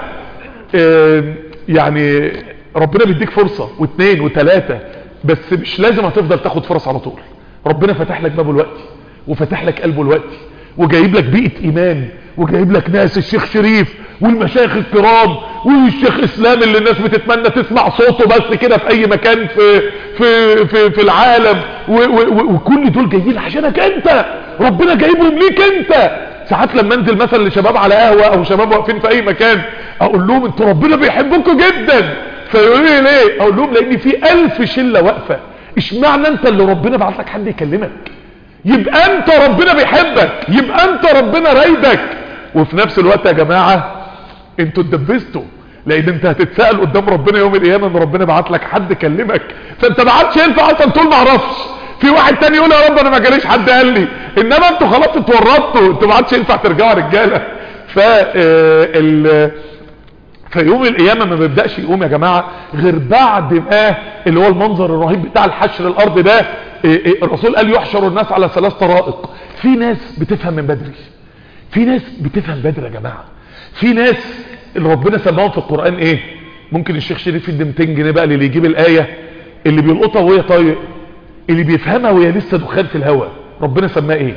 يعني ربنا بيديك فرصة واثنين وثلاثة، بس مش لازم هتفضل تاخد فرص على طول. ربنا فتح لك بابه الوقت وفتح لك قلبه الوقت، وجايب لك بيئة ايمان، وجايب لك ناس، الشيخ شريف والمشايخ الكرام والشيخ اسلام اللي الناس بتتمنى تسمع صوته بس كده في اي مكان في في في, في العالم، و و وكل دول جايين عشانك انت، ربنا جايبهم ليك انت. ساعات لما انزل مثلا لشباب على قهوه او شباب واقفين في اي مكان اقول لهم انتوا ربنا بيحبكم جدا، فيقولوا لي ليه؟ اقول لهم لان في الف شله واقفه. اشمعنى انت اللي ربنا بعت لك حد يكلمك؟ يبقى انت ربنا بيحبك، يبقى انت ربنا رايدك. وفي نفس الوقت يا جماعة انتوا اتدبستوا، لان انت هتتسأل قدام ربنا يوم القيامة ان ربنا بعت لك حد كلمك، فانت ما عادش ينفع اصلا تقول ما اعرفش. في واحد تاني يقول يا رب انا ما جاليش حد قال لي، انما انتوا خلاص اتورطتوا، انتوا ما عادش ينفع ترجعوا رجاله. ف ال فيوم القيامة ما بيبدأش يقوم يا جماعة غير بعد ما اللي هو المنظر الرهيب بتاع الحشر الارض ده. الرسول قال يحشر الناس على ثلاث طرائق. في ناس بتفهم من بدري، في ناس بتفهم بدري يا جماعة، في ناس اللي ربنا سماهم في القرآن ايه، ممكن الشيخ شريف يدي ميتين جنيه بقى اللي يجيب الآية، اللي بيلقطها وهي طايق، اللي بيفهمها وهي لسه دخان في الهواء، ربنا سماه ايه؟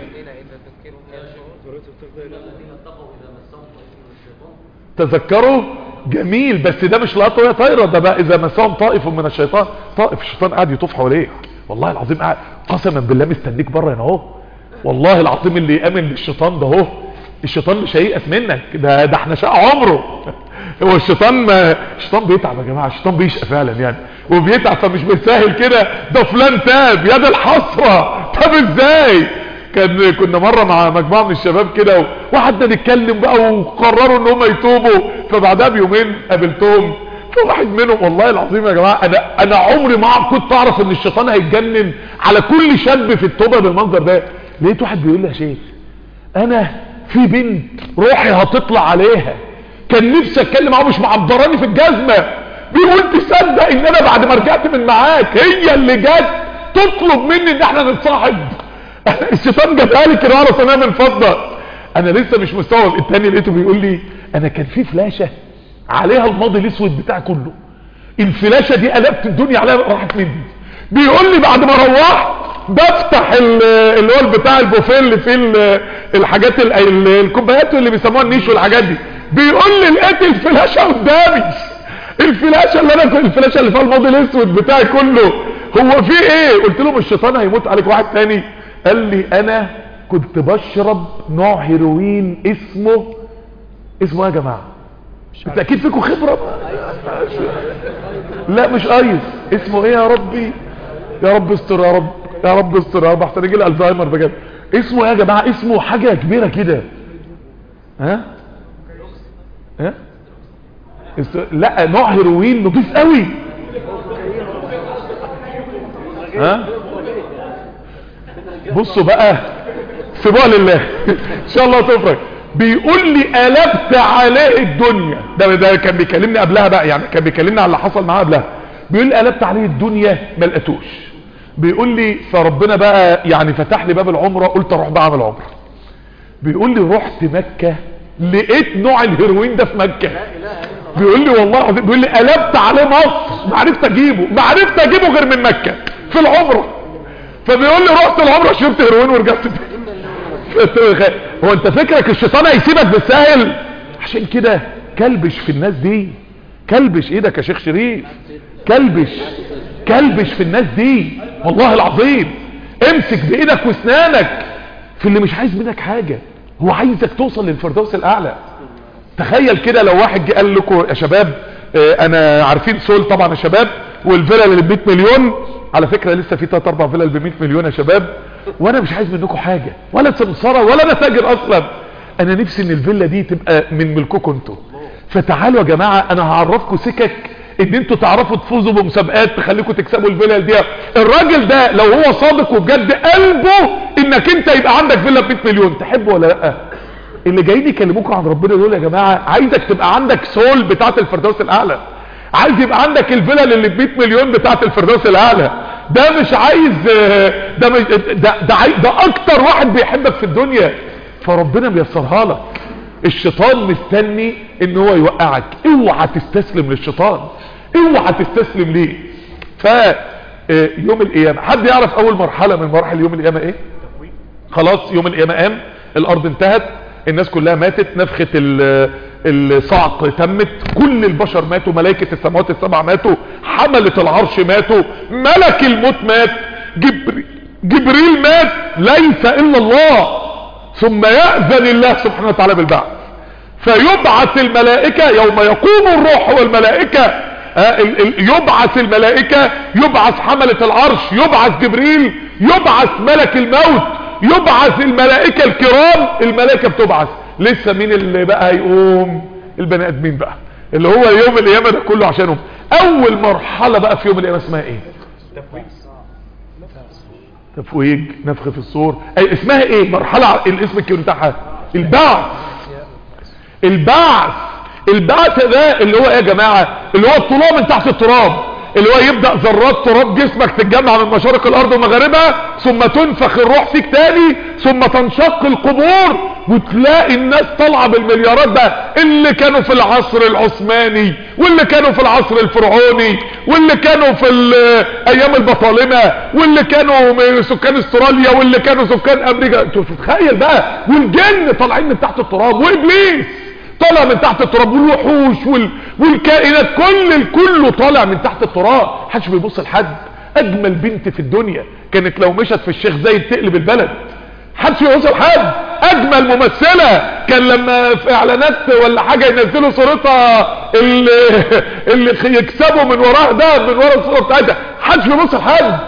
تذكروا. جميل، بس ده مش لقطه وهي طايره، ده بقى اذا مسهم طائف من الشيطان. طائف الشيطان قاعد يطوف حواليه، والله العظيم قاعد قسما بالله مستنيك بره هنا اهو، والله العظيم اللي يامن للشيطان ده اهو، الشيطان مش هييأس منك، ده ده احنا شقى عمره. هو الشيطان ما الشيطان بيتعب يا جماعه، الشيطان بيشقى فعلا يعني، وبيتعب، فمش بيسهل كده ده فلان تاب يا ده الحسره. طب ازاي؟ كان كنا مره مع مجموعه من الشباب كده وقعدنا نتكلم بقى وقرروا ان هم يتوبوا، فبعدها بيومين قابلتهم، فواحد منهم والله العظيم يا جماعه انا انا عمري ما كنت اعرف ان الشيطان هيتجنن على كل شاب في التوبه بالمنظر ده. لقيت واحد بيقول لي يا شيخ انا في بنت روحي هتطلع عليها، كان نفسي اتكلم معاها مش معبراني في الجزمه، بيقول تصدق ان انا بعد ما رجعت من معاك هي اللي جت تطلب مني ان احنا نتصاحب. الشيطان جابها لي كده على صينيه من فضه. انا لسه مش مستوعب. التاني لقيته بيقول لي انا كان في فلاشه عليها الماضي الاسود بتاع كله، الفلاشه دي قلبت الدنيا عليها راحت مني. بيقول لي بعد ما روحت بفتح اللي هو بتاع البوفيه اللي فيه الحاجات الكوبايات اللي بيسموها النيش والحاجات دي، بيقول لي لقيت الفلاشه قدامي، الفلاشه اللي انا الفلاشه اللي فيها الماضي الاسود بتاعي كله، هو في ايه؟ قلت لهم الشيطان هيموت عليك. واحد تاني قال لي انا كنت بشرب نوع هيروين اسمه اسمه ايه يا جماعه؟ انت اكيد فيكم خبره. لا مش ايس، اسمه ايه يا ربي؟ يا رب استر يا رب، يا رب استر يا رب، احسن يجي لي الزهايمر بجد. اسمه ايه يا جماعه؟ اسمه حاجه كبيره كده. ها ها است... لا نوع هيروين نضيف قوي. ها بصوا بقى سيبوها لله ان شاء الله تفرج. بيقول لي قلبت عليه الدنيا. ده, ده كان بيكلمني قبلها بقى، يعني كان بيكلمني على اللي حصل معاه قبلها. بيقول لي قلبت عليه الدنيا ما لقيتوش. بيقول لي فربنا بقى يعني فتح لي باب العمره، قلت اروح بقى اعمل عمره. بيقول لي رحت مكه لقيت نوع الهيروين ده في مكه. بيقول لي والله العظيم، بيقول لي قلبت عليه مصر ما عرفت اجيبه، ما عرفت اجيبه غير من مكه في العمره. فبيقول لي رحت العمره شربت هيروين ورجعت. هو انت فكرك الشيطان هيسيبك بالسهل؟ عشان كده كلبش في الناس دي، كلبش ايدك يا شيخ شريف، كلبش كلبش في الناس دي والله العظيم. امسك بايدك واسنانك في اللي مش عايز منك حاجه، هو عايزك توصل للفردوس الاعلى. تخيل كده لو واحد جه قال لكم يا شباب اه انا عارفين سول طبعا يا شباب، والفيلا اللي ب مية مليون، على فكره لسه في ثلاث اربع فيلا ب مية مليون يا شباب، وانا مش عايز منكم حاجه ولا سمسره ولا انا تاجر اصلا، انا نفسي ان الفيلا دي تبقى من ملككم انتوا. فتعالوا يا جماعه انا هعرفكم سكك ان انتوا تعرفوا تفوزوا بمسابقات تخليكم تكسبوا الفيلا دي. الراجل ده لو هو صادق وبجد قلبه انك انت يبقى عندك فيلا ب مية مليون، تحبه ولا لا؟ اللي جايين يكلموكم عن ربنا دول يا جماعه عايزك تبقى عندك سول بتاعت الفردوس الاعلى، عايز يبقى عندك الفيلا اللي ب مية مليون بتاعت الفردوس الاعلى. ده مش عايز، ده مش ده ده, عايز ده اكتر واحد بيحبك في الدنيا، فربنا بيسرها لك. الشيطان مستني ان هو يوقعك، اوعى تستسلم للشيطان، اوعى تستسلم ليه. ف يوم القيامه حد يعرف اول مرحله من مراحل يوم القيامه ايه؟ خلاص يوم القيامه قام، الارض انتهت، الناس كلها ماتت، نفخه الصعق تمت، كل البشر ماتوا، ملائكه السماوات السبع ماتوا، حمله العرش ماتوا، ملك الموت مات، جبريل جبريل مات، ليس الا الله، ثم يأذن الله سبحانه وتعالى بالبعث. فيبعث الملائكة يوم يقوم الروح والملائكة، آه يبعث الملائكة، يبعث حملة العرش، يبعث جبريل، يبعث ملك الموت، يبعث الملائكة الكرام. الملائكة بتبعث، لسه مين اللي بقى هيقوم؟ البني ادمين بقى، اللي هو يوم القيامة ده كله عشانهم. اول مرحلة بقى في يوم القيامة اسمها ايه؟ تفويج، نفخ في الصور. اي اسمها ايه؟ مرحلة الاسم الكبير بتاعها البعث. البعث البعث ده اللي هو ايه يا جماعة؟ اللي هو الطلوع من تحت التراب، اللي هو يبدأ ذرات تراب جسمك تتجمع من مشارق الارض ومغاربها، ثم تنفخ الروح فيك تاني، ثم تنشق القبور وتلاقي الناس طالعه بالمليارات بقى، اللي كانوا في العصر العثماني، واللي كانوا في العصر الفرعوني، واللي كانوا في ايام البطالمه، واللي كانوا سكان استراليا، واللي كانوا سكان امريكا. تتخيل بقى، والجن طالعين من تحت التراب، وابليس طالع من تحت التراب، والوحوش وال... والكائنات، كل الكل طالع من تحت التراب. محدش بيبص لحد. اجمل بنت في الدنيا كانت لو مشت في الشيخ زايد تقلب البلد، محدش بيبص لحد. اجمل ممثله كان لما في اعلانات ولا حاجه ينزلوا صورتها اللي, اللي يكسبوا من وراها ده، من ورا الصوره بتاعتها، محدش بيبص لحد.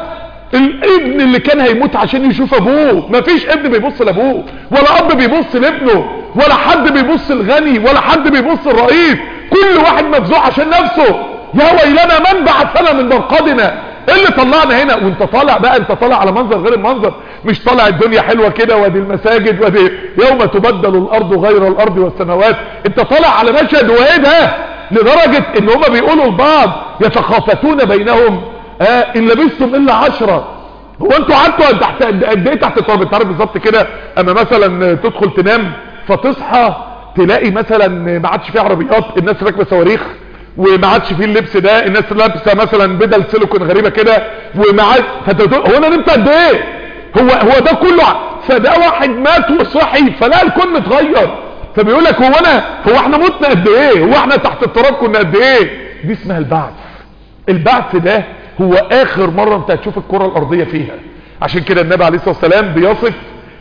الابن اللي كان هيموت عشان يشوف ابوه، مفيش ابن بيبص لابوه، ولا اب بيبص لابنه، ولا حد بيبص الغني، ولا حد بيبص الرئيس، كل واحد مفزوع عشان نفسه. يا ويلنا من بعثنا من مرقدنا، ايه اللي طلعنا هنا؟ وانت طالع بقى، انت طالع على منظر غير المنظر، مش طالع الدنيا حلوه كده وادي المساجد وادي يوم تبدل الارض غير الارض والسماوات، انت طالع على مشهد وايه ده؟ لدرجه ان هما بيقولوا لبعض يتخافتون بينهم، اه ان لبستم الا عشرة. هو انتوا قعدتوا تحت قد ايه تحت التراب؟ انت عارف بالظبط كده، اما مثلا تدخل تنام فتصحى تلاقي مثلا ما عادش فيه عربيات، الناس راكبه صواريخ، وما عادش فيه اللبس ده، الناس لابسه مثلا بدل سيليكون غريبه كده، وما عاد هو انا نمت قد ايه؟ هو هو ده كله. فده واحد مات وصحي فلا الكون اتغير، فبيقول لك هو انا هو احنا متنا قد ايه؟ هو احنا تحت التراب كنا قد ايه؟ دي اسمها البعث. البعث ده هو اخر مره انت هتشوف الكره الارضيه فيها. عشان كده النبي عليه الصلاه والسلام بيصف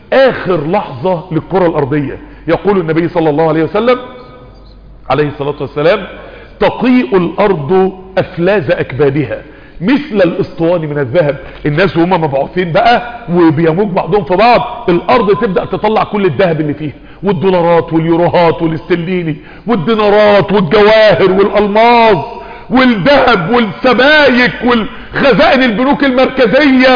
اخر لحظه للكره الارضيه، يقول النبي صلى الله عليه وسلم عليه الصلاه والسلام: تقيء الارض افلاز اكبادها مثل الاسطوان من الذهب. الناس وهم مبعوثين بقى وبيموج بعضهم في بعض، الارض تبدأ تطلع كل الذهب اللي فيها، والدولارات واليوروهات والاستليني والدينارات والجواهر والالماظ والذهب والسبايك والخزائن البنوك المركزية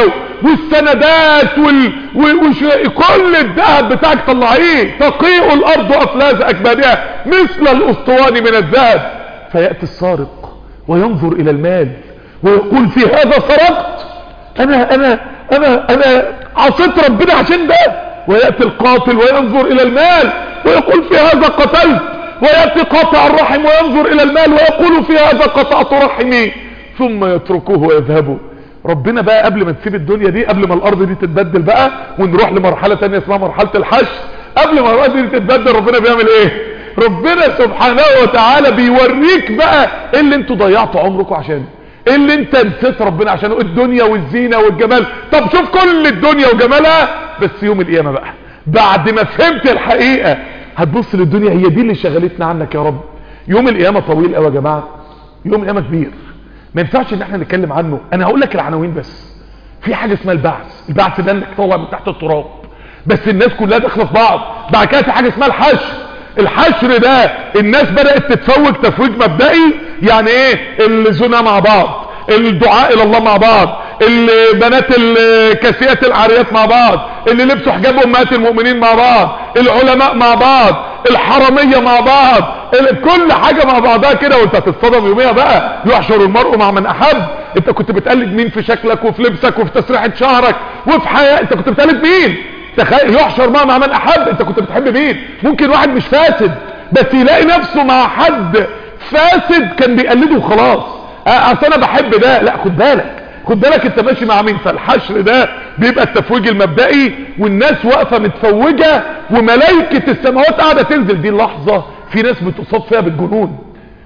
والسندات وال... وش... كل الذهب بتاعك طلعيه، تقيء الارض افلاز اكبادها مثل الاسطوان من الذهب. فيأتي السارق وينظر الى المال ويقول في هذا سرقت، انا انا انا انا عصيت ربنا عشان ده. ويأتي القاتل وينظر الى المال ويقول في هذا قتلت. ويأتي قاطع الرحم وينظر الى المال ويقول في هذا قطعت رحمي، ثم يتركوه ويذهبوا. ربنا بقى قبل ما تسيب الدنيا دي، قبل ما الارض دي تتبدل بقى ونروح لمرحلة تانية اسمها مرحلة الحشر، قبل ما الارض دي تتبدل ربنا بيعمل ايه؟ ربنا سبحانه وتعالى بيوريك بقى ايه اللي انتوا ضيعتوا عمركم عشانه، ايه اللي انت نسيت ربنا عشانه، الدنيا والزينة والجمال. طب شوف كل الدنيا وجمالها، بس يوم القيامة بقى بعد ما فهمت الحقيقة هتبص للدنيا هي دي اللي شغلتنا عنك يا رب. يوم القيامة طويل قوي يا جماعة، يوم القيامة كبير، ما ينفعش ان احنا نتكلم عنه. انا هقول لك العناوين بس. في حاجة اسمها البعث، البعث ده انك تطلع من تحت التراب، بس الناس كلها داخله في بعض. بعد كده في حاجة اسمها الحشر. الحشر ده الناس بدأت تتفوج تفويج مبدئي، يعني ايه؟ الزنا مع بعض، الدعاء الى الله مع بعض، البنات الكاسيات العاريات مع بعض، اللي لبسوا حجاب امهات المؤمنين مع بعض، العلماء مع بعض، الحرامية مع بعض، كل حاجة مع بعضها كده. وانت هتتصدم يوميها بقى، يحشر المرء مع من احب. انت كنت بتقلد مين في شكلك وفي لبسك وفي تسريحة شعرك وفي حياة؟ انت كنت بتقلد مين؟ تخيل يحشر معه مع من احب. انت كنت بتحب مين؟ ممكن واحد مش فاسد بس يلاقي نفسه مع حد فاسد كان بيقلده وخلاص. اصل انا بحب ده، لا خد بالك خد بالك انت ماشي مع مين. فالحشر ده بيبقى التفويج المبدئي، والناس واقفه متفوجه وملائكه السماوات قاعده تنزل. دي اللحظه في ناس بتصاب فيها بالجنون،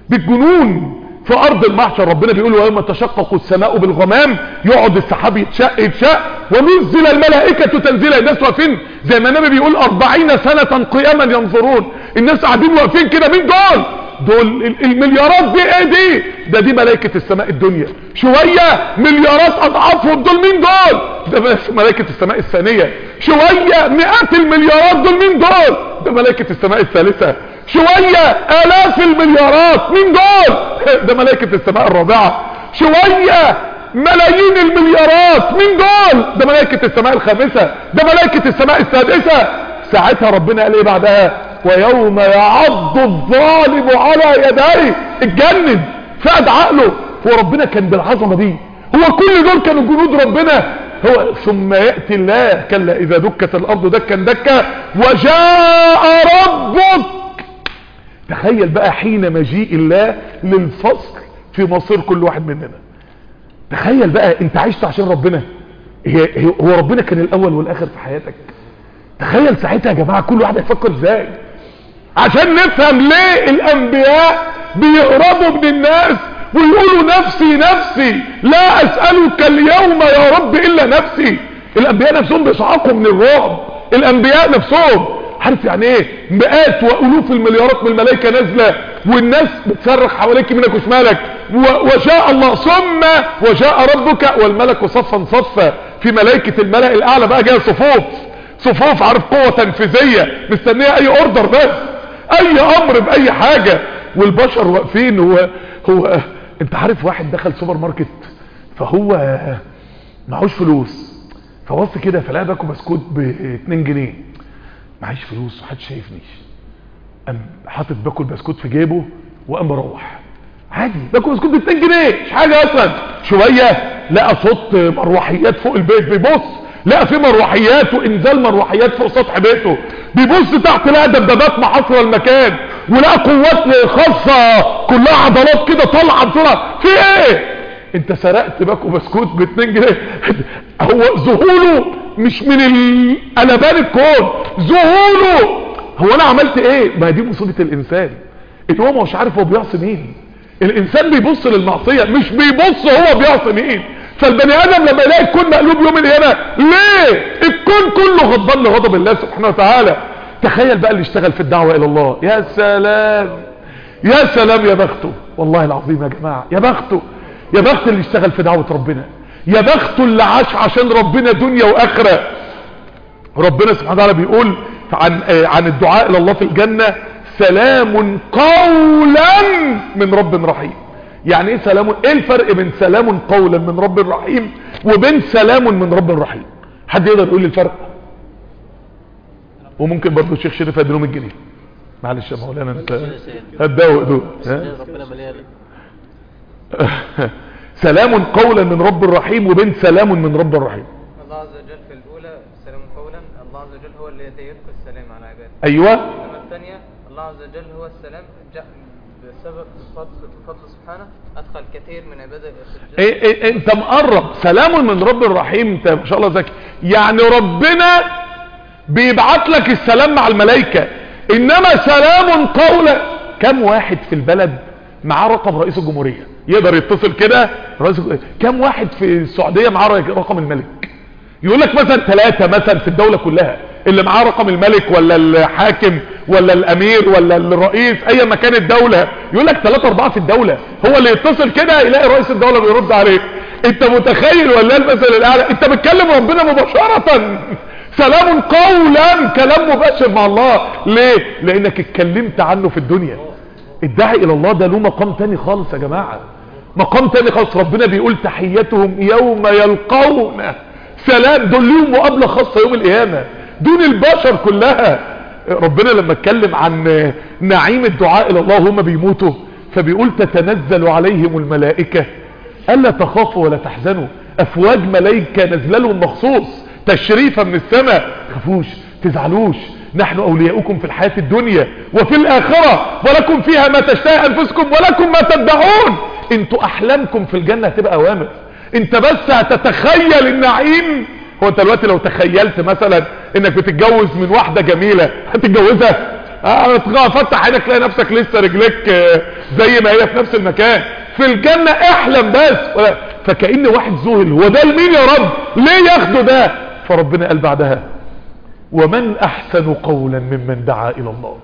بالجنون في ارض المحشر. ربنا بيقول ويوم تشقق السماء بالغمام، يقعد السحاب يتشق يتشق ونزل الملائكه تنزيلا. الناس واقفين زي ما النبي بيقول أربعين سنه قياما ينظرون. الناس قاعدين واقفين كده. مين دول؟ دول المليارات دي. ايه دي؟ ده دي ملائكة السماء الدنيا. شوية مليارات اضعافهم دول. مين دول؟ ده بس ملائكة السماء الثانية. شوية مئات المليارات دول. مين دول؟ ده ملائكة السماء الثالثة. شوية الاف المليارات. مين دول؟ ده ملائكة السماء الرابعة. شوية ملايين المليارات. مين دول؟ ده ملائكة السماء الخامسة. ده ملائكة السماء السادسة. ساعتها ربنا قال ايه بعدها؟ ويوم يعض الظالم على يديه. اتجنن فقد عقله. هو ربنا كان بالعظمه دي؟ هو كل دول كانوا جنود ربنا؟ هو ثم ياتي الله كلا اذا دكت الارض دكا دكا وجاء ربك. تخيل بقى حين مجيء الله للفصل في مصير كل واحد مننا. تخيل بقى انت عشت عشان ربنا. هي هو ربنا كان الاول والاخر في حياتك. تخيل ساعتها يا جماعه كل واحد هيفكر ازاي، عشان نفهم ليه الانبياء بيهربوا من الناس ويقولوا نفسي نفسي لا اسألك اليوم يا رب الا نفسي. الانبياء نفسهم بيصعقوا من الرعب. الانبياء نفسهم عارف يعني ايه مئات والوف المليارات من الملائكة نازلة والناس بتصرخ حواليك منك وشمالك، وشاء الله ثم وجاء ربك والملك صفا صفا. في ملائكة الملأ الاعلى بقى جايه صفوف صفوف، عارف قوة تنفيذية مستنية اي اوردر، بس اي امر باي حاجة. والبشر واقفين. هو هو انت عارف واحد دخل سوبر ماركت فهو معهوش فلوس، فبص كده فلقى باكو بسكوت ب اتنين جنيه، معيش فلوس ومحدش شايفني، قام حاطط باكو البسكوت في جيبه وقام مروح عادي. باكو بسكوت ب اتنين جنيه مش حاجه اصلا. شويه لقى صوت مروحيات فوق البيت، بيبص لقى في مروحيات وانزال مروحيات فوق سطح بيته، بيبص تحت لقى دبابات محاصره المكان، ولقى قوات خاصه كلها عضلات كده طالعه بسرعه. في ايه؟ انت سرقت باكو بسكوت ب اتنين جنيه. هو ذهوله مش من قلبان الكون، ذهوله هو انا عملت ايه؟ ما دي مصيبه الانسان ان هو مش عارف هو بيعصي مين. الانسان بيبص للمعصيه مش بيبص هو بيعصي مين. فالبني ادم لما يلاقي الكون مقلوب يوم القيامه، ليه؟ الكون كله غضبان لغضب الله سبحانه وتعالى. تخيل بقى اللي اشتغل في الدعوه الى الله. يا سلام يا سلام يا بخته، والله العظيم يا جماعه يا بخته، يا بخت اللي اشتغل في دعوه ربنا، يا بخته اللي عاش عشان ربنا دنيا واخره. ربنا سبحانه وتعالى بيقول عن عن الدعاء الى الله في الجنه: سلام قولا من رب رحيم. يعني ايه سلام؟ ايه الفرق بين سلام قولا من رب رحيم وبين سلام من رب رحيم؟ حد يقدر يقول لي الفرق؟ وممكن برضه الشيخ شريف هيديله مية جنيه. معلش يا مولانا انت هتدوق دول. ربنا مليان. سلام قولا من رب رحيم وبين سلام من رب رحيم. الله عز وجل في الاولى سلام قولا، الله عز وجل هو الذي يلقي السلام على عباده. ايوه. انما الثانيه الله عز وجل هو السلام جاء بسبب الفضل الفضل سبحانه ادخل كثير من عباده في إيه إيه انت مقرب. سلام من رب الرحيم انت ما شاء الله ذكي، يعني ربنا بيبعت لك السلام مع الملائكه. انما سلام قولا، كم واحد في البلد معاه رقم رئيس الجمهوريه يقدر يتصل كده؟ رئيس كم واحد في السعوديه معاه رقم الملك؟ يقول لك مثلا ثلاثه مثلا في الدوله كلها اللي معاه رقم الملك ولا الحاكم ولا الامير ولا الرئيس اي مكان الدوله، يقول لك ثلاثه اربعه في الدوله، هو اللي يتصل كده يلاقي رئيس الدوله بيرد عليه. انت متخيل ولا المثل الاعلى؟ انت بتكلم ربنا مباشره. سلام قولا، كلام مباشر مع الله. ليه؟ لانك اتكلمت عنه في الدنيا. الداعي الى الله ده له مقام تاني خالص يا جماعه، مقام تاني خالص. ربنا بيقول تحيتهم يوم يلقون سلام، دول ليهم مقابله خاصه يوم القيامه دون البشر كلها. ربنا لما اتكلم عن نعيم الدعاء الى الله هم بيموتوا فبيقول تتنزل عليهم الملائكه الا تخافوا ولا تحزنوا. افواج ملائكه نازله لهم مخصوص تشريفا من السماء، تخافوش تزعلوش، نحن اولياؤكم في الحياة الدنيا وفي الاخرة ولكم فيها ما تشتهي انفسكم ولكم ما تدعون. انتوا احلامكم في الجنة هتبقى اوامر، انت بس هتتخيل النعيم. هو انت دلوقتي لو تخيلت مثلا انك بتتجوز من واحدة جميلة هتتجوزها؟ اه فتح عينك تلاقي نفسك لسه رجلك زي ما هي في نفس المكان. في الجنة احلم بس. فكأن واحد ذهل، هو ده لمين يا رب؟ ليه ياخده ده؟ فربنا قال بعدها ومن احسن قولا ممن دعا الى الله.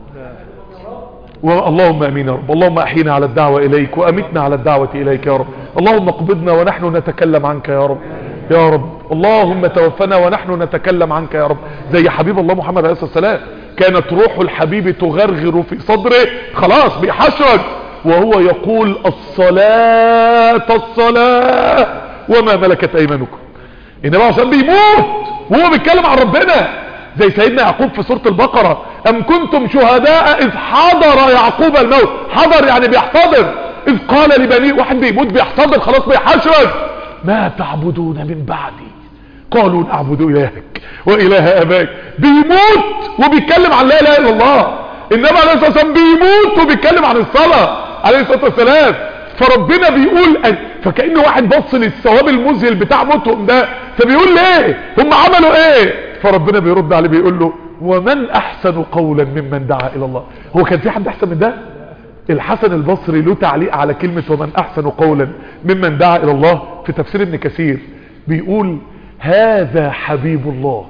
اللهم امين يا رب. اللهم احينا على الدعوة اليك وامتنا على الدعوة اليك يا رب. اللهم اقبضنا ونحن نتكلم عنك يا رب يا رب. اللهم توفنا ونحن نتكلم عنك يا رب. زي حبيب الله محمد عليه الصلاة والسلام، كانت روح الحبيب تغرغر في صدره، خلاص بيحشرج وهو يقول الصلاة الصلاة وما ملكت ايمانكم. انما عشان بيموت وهو بيتكلم عن ربنا، زي سيدنا يعقوب في سورة البقرة، ام كنتم شهداء اذ حضر يعقوب الموت. حضر يعني بيحتضر. اذ قال لبنيه، واحد بيموت بيحتضر خلاص بيحشرج، ما تعبدون من بعدي قالوا نعبد الهك واله ابائك. بيموت وبيتكلم عن لا اله الا الله. النبي عليه الصلاه والسلام بيموت وبيتكلم عن الصلاه عليه الصلاه والسلام. فربنا بيقول أن فكأنه واحد بص للثواب المذهل بتاع موتهم ده، فبيقول ليه هم عملوا ايه؟ فربنا بيرد عليه بيقول له ومن احسن قولا ممن دعا الى الله. هو كان في حد احسن من ده؟ الحسن البصري له تعليق على كلمة ومن احسن قولا ممن دعا الى الله في تفسير ابن كثير، بيقول هذا حبيب الله،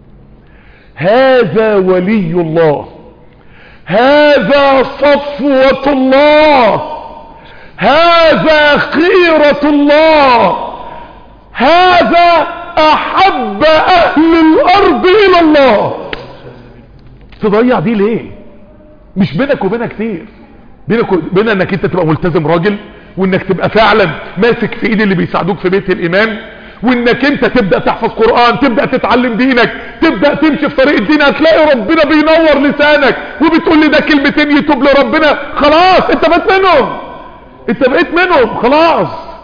هذا ولي الله، هذا صفوة الله، هذا خيرة الله، هذا احب اهل الارض الى الله. تضيع دي ليه؟ مش بينك وبينها كتير، بينك وبين انك انت تبقى ملتزم راجل، وانك تبقى فعلا ماسك في ايد اللي بيساعدوك في بيت الايمان، وانك انت تبدأ تحفظ قرآن، تبدأ تتعلم دينك، تبدأ تمشي في طريق الدين، هتلاقي ربنا بينور لسانك وبتقول لي ده كلمتين يتوب لربنا، خلاص انت بقيت منهم، انت بقيت منهم خلاص.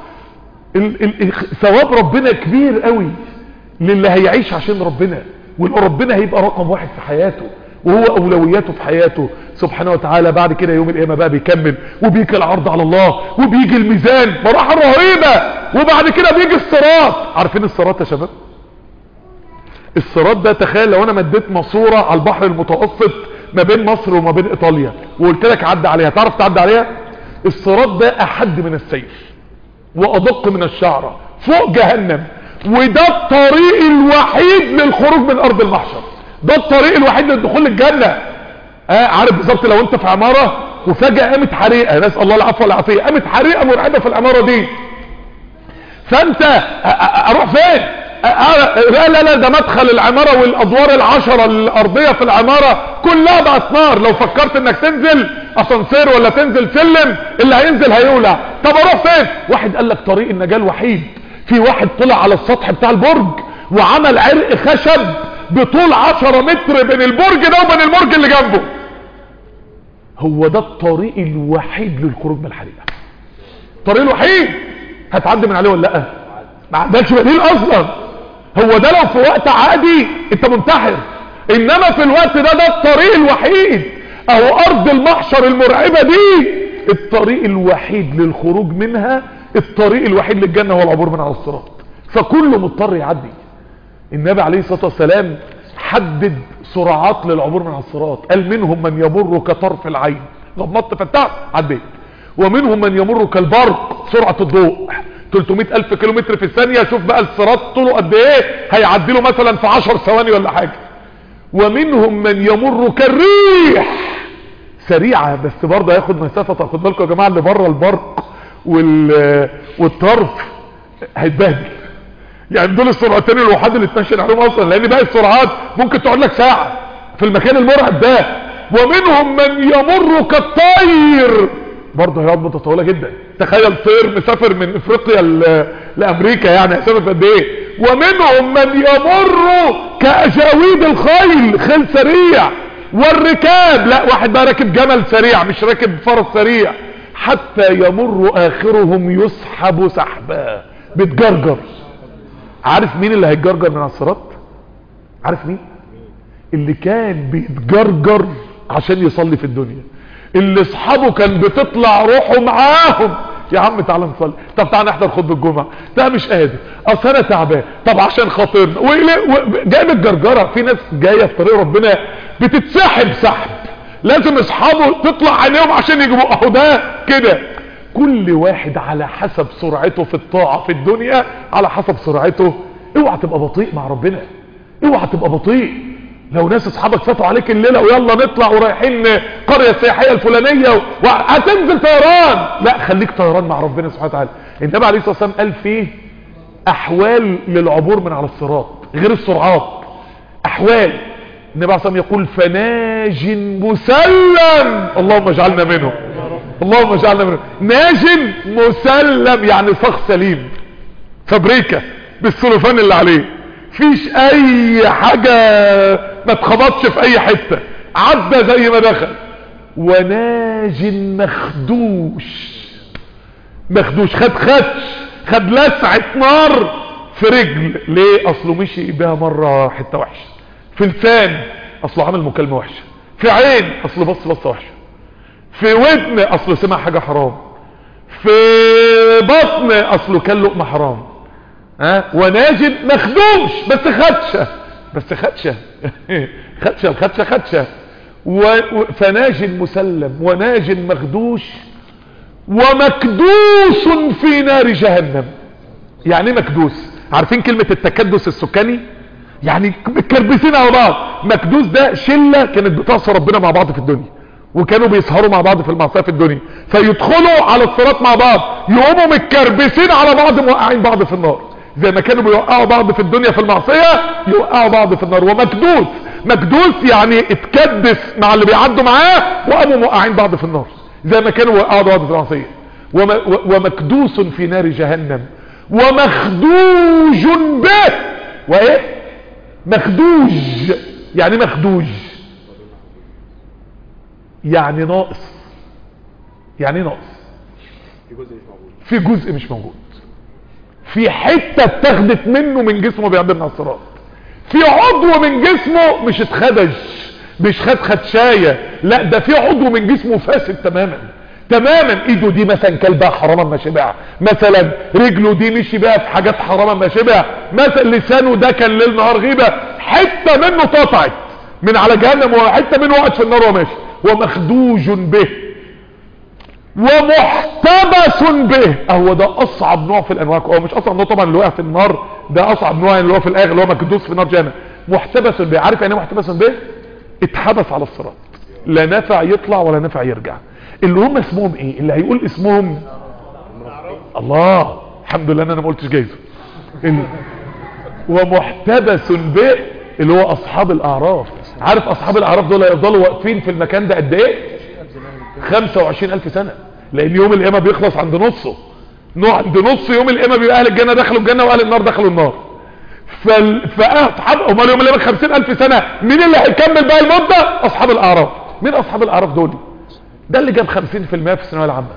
ثواب ربنا كبير قوي للي هيعيش عشان ربنا، وربنا هيبقى رقم واحد في حياته وهو اولوياته في حياته سبحانه وتعالى. بعد كده يوم القيامه بقى بيكمل وبيجي العرض على الله وبيجي الميزان، مراحل رهيبه، وبعد كده بيجي الصراط. عارفين الصراط يا شباب؟ الصراط ده تخيل لو انا مديت ماسوره على البحر المتوسط ما بين مصر وما بين ايطاليا وقلت لك عدى عليها، تعرف تعدي عليها؟ الصراط ده احد من السيف وادق من الشعره فوق جهنم، وده الطريق الوحيد للخروج من ارض المحشر، ده الطريق الوحيد للدخول الجنه. آه عارف بالظبط لو انت في عماره وفجاه قامت حريقه، نسال الله العفو والعافيه، قامت حريقه مرعبه في العماره دي، فانت اروح فين؟ لا لا لا ده مدخل العماره والادوار العشره الارضيه في العماره كلها بقت نار، لو فكرت انك تنزل اسانسير ولا تنزل سلم، اللي هينزل هيولع. طب اروح فين؟ واحد قال لك طريق النجاة الوحيد، في واحد طلع على السطح بتاع البرج وعمل عرق خشب بطول عشرة متر بين البرج ده وبين البرج اللي جنبه. هو ده الطريق الوحيد للخروج من الحريقه، الطريق الوحيد. هتعدي من عليه ولا لا؟ ما عندكش بديل اصلا. هو ده لو في وقت عادي انت منتحر، انما في الوقت ده ده الطريق الوحيد. او ارض المحشر المرعبه دي الطريق الوحيد للخروج منها، الطريق الوحيد للجنه هو العبور من على الصراط. فكله مضطر يعدي. النبي عليه الصلاه والسلام حدد سرعات للعبور من على الصراط، قال منهم من يمر كطرف العين، غمضت فتحت عديت، ومنهم من يمر كالبرق سرعه الضوء ثلاثمائة ألف كيلومتر في الثانيه. شوف بقى الصراط طوله قد ايه، هيعدي له مثلا في عشر ثواني ولا حاجه. ومنهم من يمر كالريح سريعه، بس برضه هياخد مسافه. تاخد بالكم يا جماعه اللي بره البرق وال والطرف هيتبهدل، يعني دول السرعتين الوحيد اللي تمشي عليهم اصلا، لان باقي السرعات ممكن تقعد لك ساعه في المكان المرعب ده. ومنهم من يمر كالطير، برضه هيقعد مده طويله جدا. تخيل طير مسافر من افريقيا لامريكا، يعني هيسافر قد ايه. ومنهم من يمر كاجاويد الخيل، خيل سريع. والركاب، لا واحد بقى راكب جمل سريع مش راكب فرس سريع. حتى يمر اخرهم يسحب سحبا، بتجرجر. عارف مين اللي هيتجرجر من على الصراط؟ عارف مين؟ اللي كان بيتجرجر عشان يصلي في الدنيا، اللي اصحابه كان بتطلع روحه معاهم. يا عم تعالى نصلي، طب تعالى نحضر خطبه الجمعه، ده مش قادر، اصل انا تعبان، طب عشان خاطرنا، جايب الجرجره. في ناس جايه في طريق ربنا بتتسحب سحب، لازم اصحابه تطلع عينيهم عشان يجيبوا. اهو ده كده، كل واحد على حسب سرعته في الطاعه في الدنيا، على حسب سرعته. اوعى تبقى بطيء مع ربنا، اوعى تبقى بطيء. لو ناس اصحابك فاتوا عليك الليله ويلا نطلع ورايحين قريه سياحيه الفلانيه وهتنزل طيران، لا خليك طيران مع ربنا سبحانه وتعالى. النبي عليه الصلاه والسلام قال فيه احوال للعبور من على الصراط غير السرعات، احوال. النبي عليه الصلاه والسلام يقول فناج مسلم، اللهم اجعلنا منهم، اللهم اجعلنا منهم. ناج مسلم يعني فخ سليم، فابريكا بالسلوفان اللي عليه، فيش اي حاجة، ما اتخبطش في اي حتة، عدى زي ما دخل. وناج مخدوش، مخدوش خد خدش، خد لسعة نار في رجل. ليه؟ اصله مشي بها مرة حتة وحشة، في لسان اصله عمل مكالمة وحشة، في عين اصله بص بصة وحشة، في ودن اصله سمع حاجة حرام، في بطن اصله كان لقمة حرام. ها؟ وناجد مخدوش بس خدشة، بس خدشة خدشة الخدشة خدشة. فناج مسلم وناج مخدوش ومكدوس في نار جهنم. يعني مكدوس، عارفين كلمة التكدس السكاني؟ يعني متكربسين على بعض. مكدوس ده شلة كانت بتعصي ربنا مع بعض في الدنيا، وكانوا بيسهروا مع بعض في المعصية في الدنيا، فيدخلوا على الصراط مع بعض، يقوموا متكربسين على بعض، موقعين بعض في النار. زي ما كانوا بيوقعوا بعض في الدنيا في المعصية، يوقعوا بعض في النار. ومكدوس، مكدوس يعني اتكدس مع اللي بيعدوا معاه وقاموا موقعين بعض في النار، زي ما كانوا وقعوا بعض في المعصية. ومكدوس في نار جهنم ومخدوج به. وايه؟ مخدوج يعني مخدوج يعني ناقص. يعني ناقص، في جزء مش موجود، في حتة اتخذت منه من جسمه بيعدي من الصراط، في عضو من جسمه مش اتخدش، مش خد خدشاية، لا ده في عضو من جسمه فاسد تماما تماما. ايده دي مثلا كلبها حراما ما شبع، مثلا رجله دي مشي بقى في حاجات حراما ما شبع، مثلا لسانه ده كان ليل نهار غيبة، حتة منه قطعت من على جهنم، وحتة منه وقعت في النار وماشي. ومخدوج به ومحتبس به. هو ده اصعب نوع في الانواع، هو مش اصعب نوع طبعا اللي وقع في النار، ده اصعب نوع اللي هو في الاخر اللي هو مكدوس في نار جهنم. محتبس به، عارف يعني ايه محتبس به؟ اتحبس على الصراط، لا نفع يطلع ولا نفع يرجع. اللي هم اسمهم ايه؟ اللي هيقول اسمهم الله، الحمد لله ان انا ما قلتش جايزه. ومحتبس به اللي هو اصحاب الاعراف. عارف اصحاب الاعراف دول يفضلوا واقفين في المكان ده قد ايه؟ خمسة وعشرين الف سنة، لان يوم القيامة بيخلص عند نصه، عند نص يوم القيامة بيبقى اهل الجنة دخلوا الجنة واهل النار دخلوا النار. فاصحاب امال يوم القيامة خمسين الف سنة، مين اللي هيكمل بقى المدة؟ اصحاب الاعراف. مين اصحاب الاعراف دول؟ ده اللي جاب خمسين في المية في الثانويه العامه.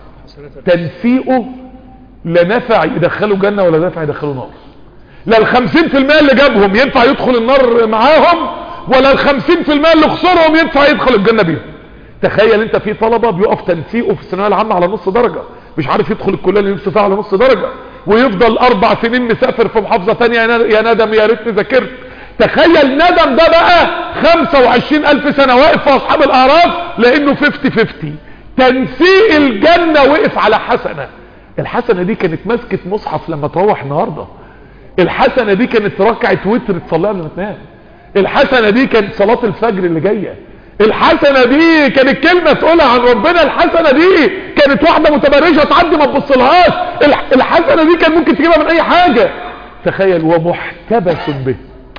تنسيقه لا نفع يدخلوا جنه ولا نفع يدخلوا نار. لا ال خمسين في المية اللي جابهم ينفع يدخل النار معاهم، ولا ال خمسين في المية اللي خسرهم ينفع يدخل الجنه بيهم. تخيل انت في طلبه بيقف تنسيقه في الثانويه العامه على نص درجه، مش عارف يدخل الكليه اللي نفسه فيها على نص درجه، ويفضل اربع سنين مسافر في محافظه ثانيه، يا ندم يا ريتني ذاكرت. تخيل ندم ده بقى خمسة وعشرين الف سنة واقف في اصحاب الاعراف، لانه خمسين خمسين. تنسيق الجنة وقف على حسنة. الحسنة دي كانت مسكة مصحف لما تروح النهاردة. الحسنة دي كانت ركعة وتر تصليها قبل ما تنام. الحسنة دي كانت صلاة الفجر اللي جاية. الحسنة دي كانت كلمة تقولها عن ربنا. الحسنة دي كانت واحدة متبرجة تعدي ما تبصلهاش. الحسنة دي كان ممكن تجيبها من اي حاجة. تخيل ومحتبس به.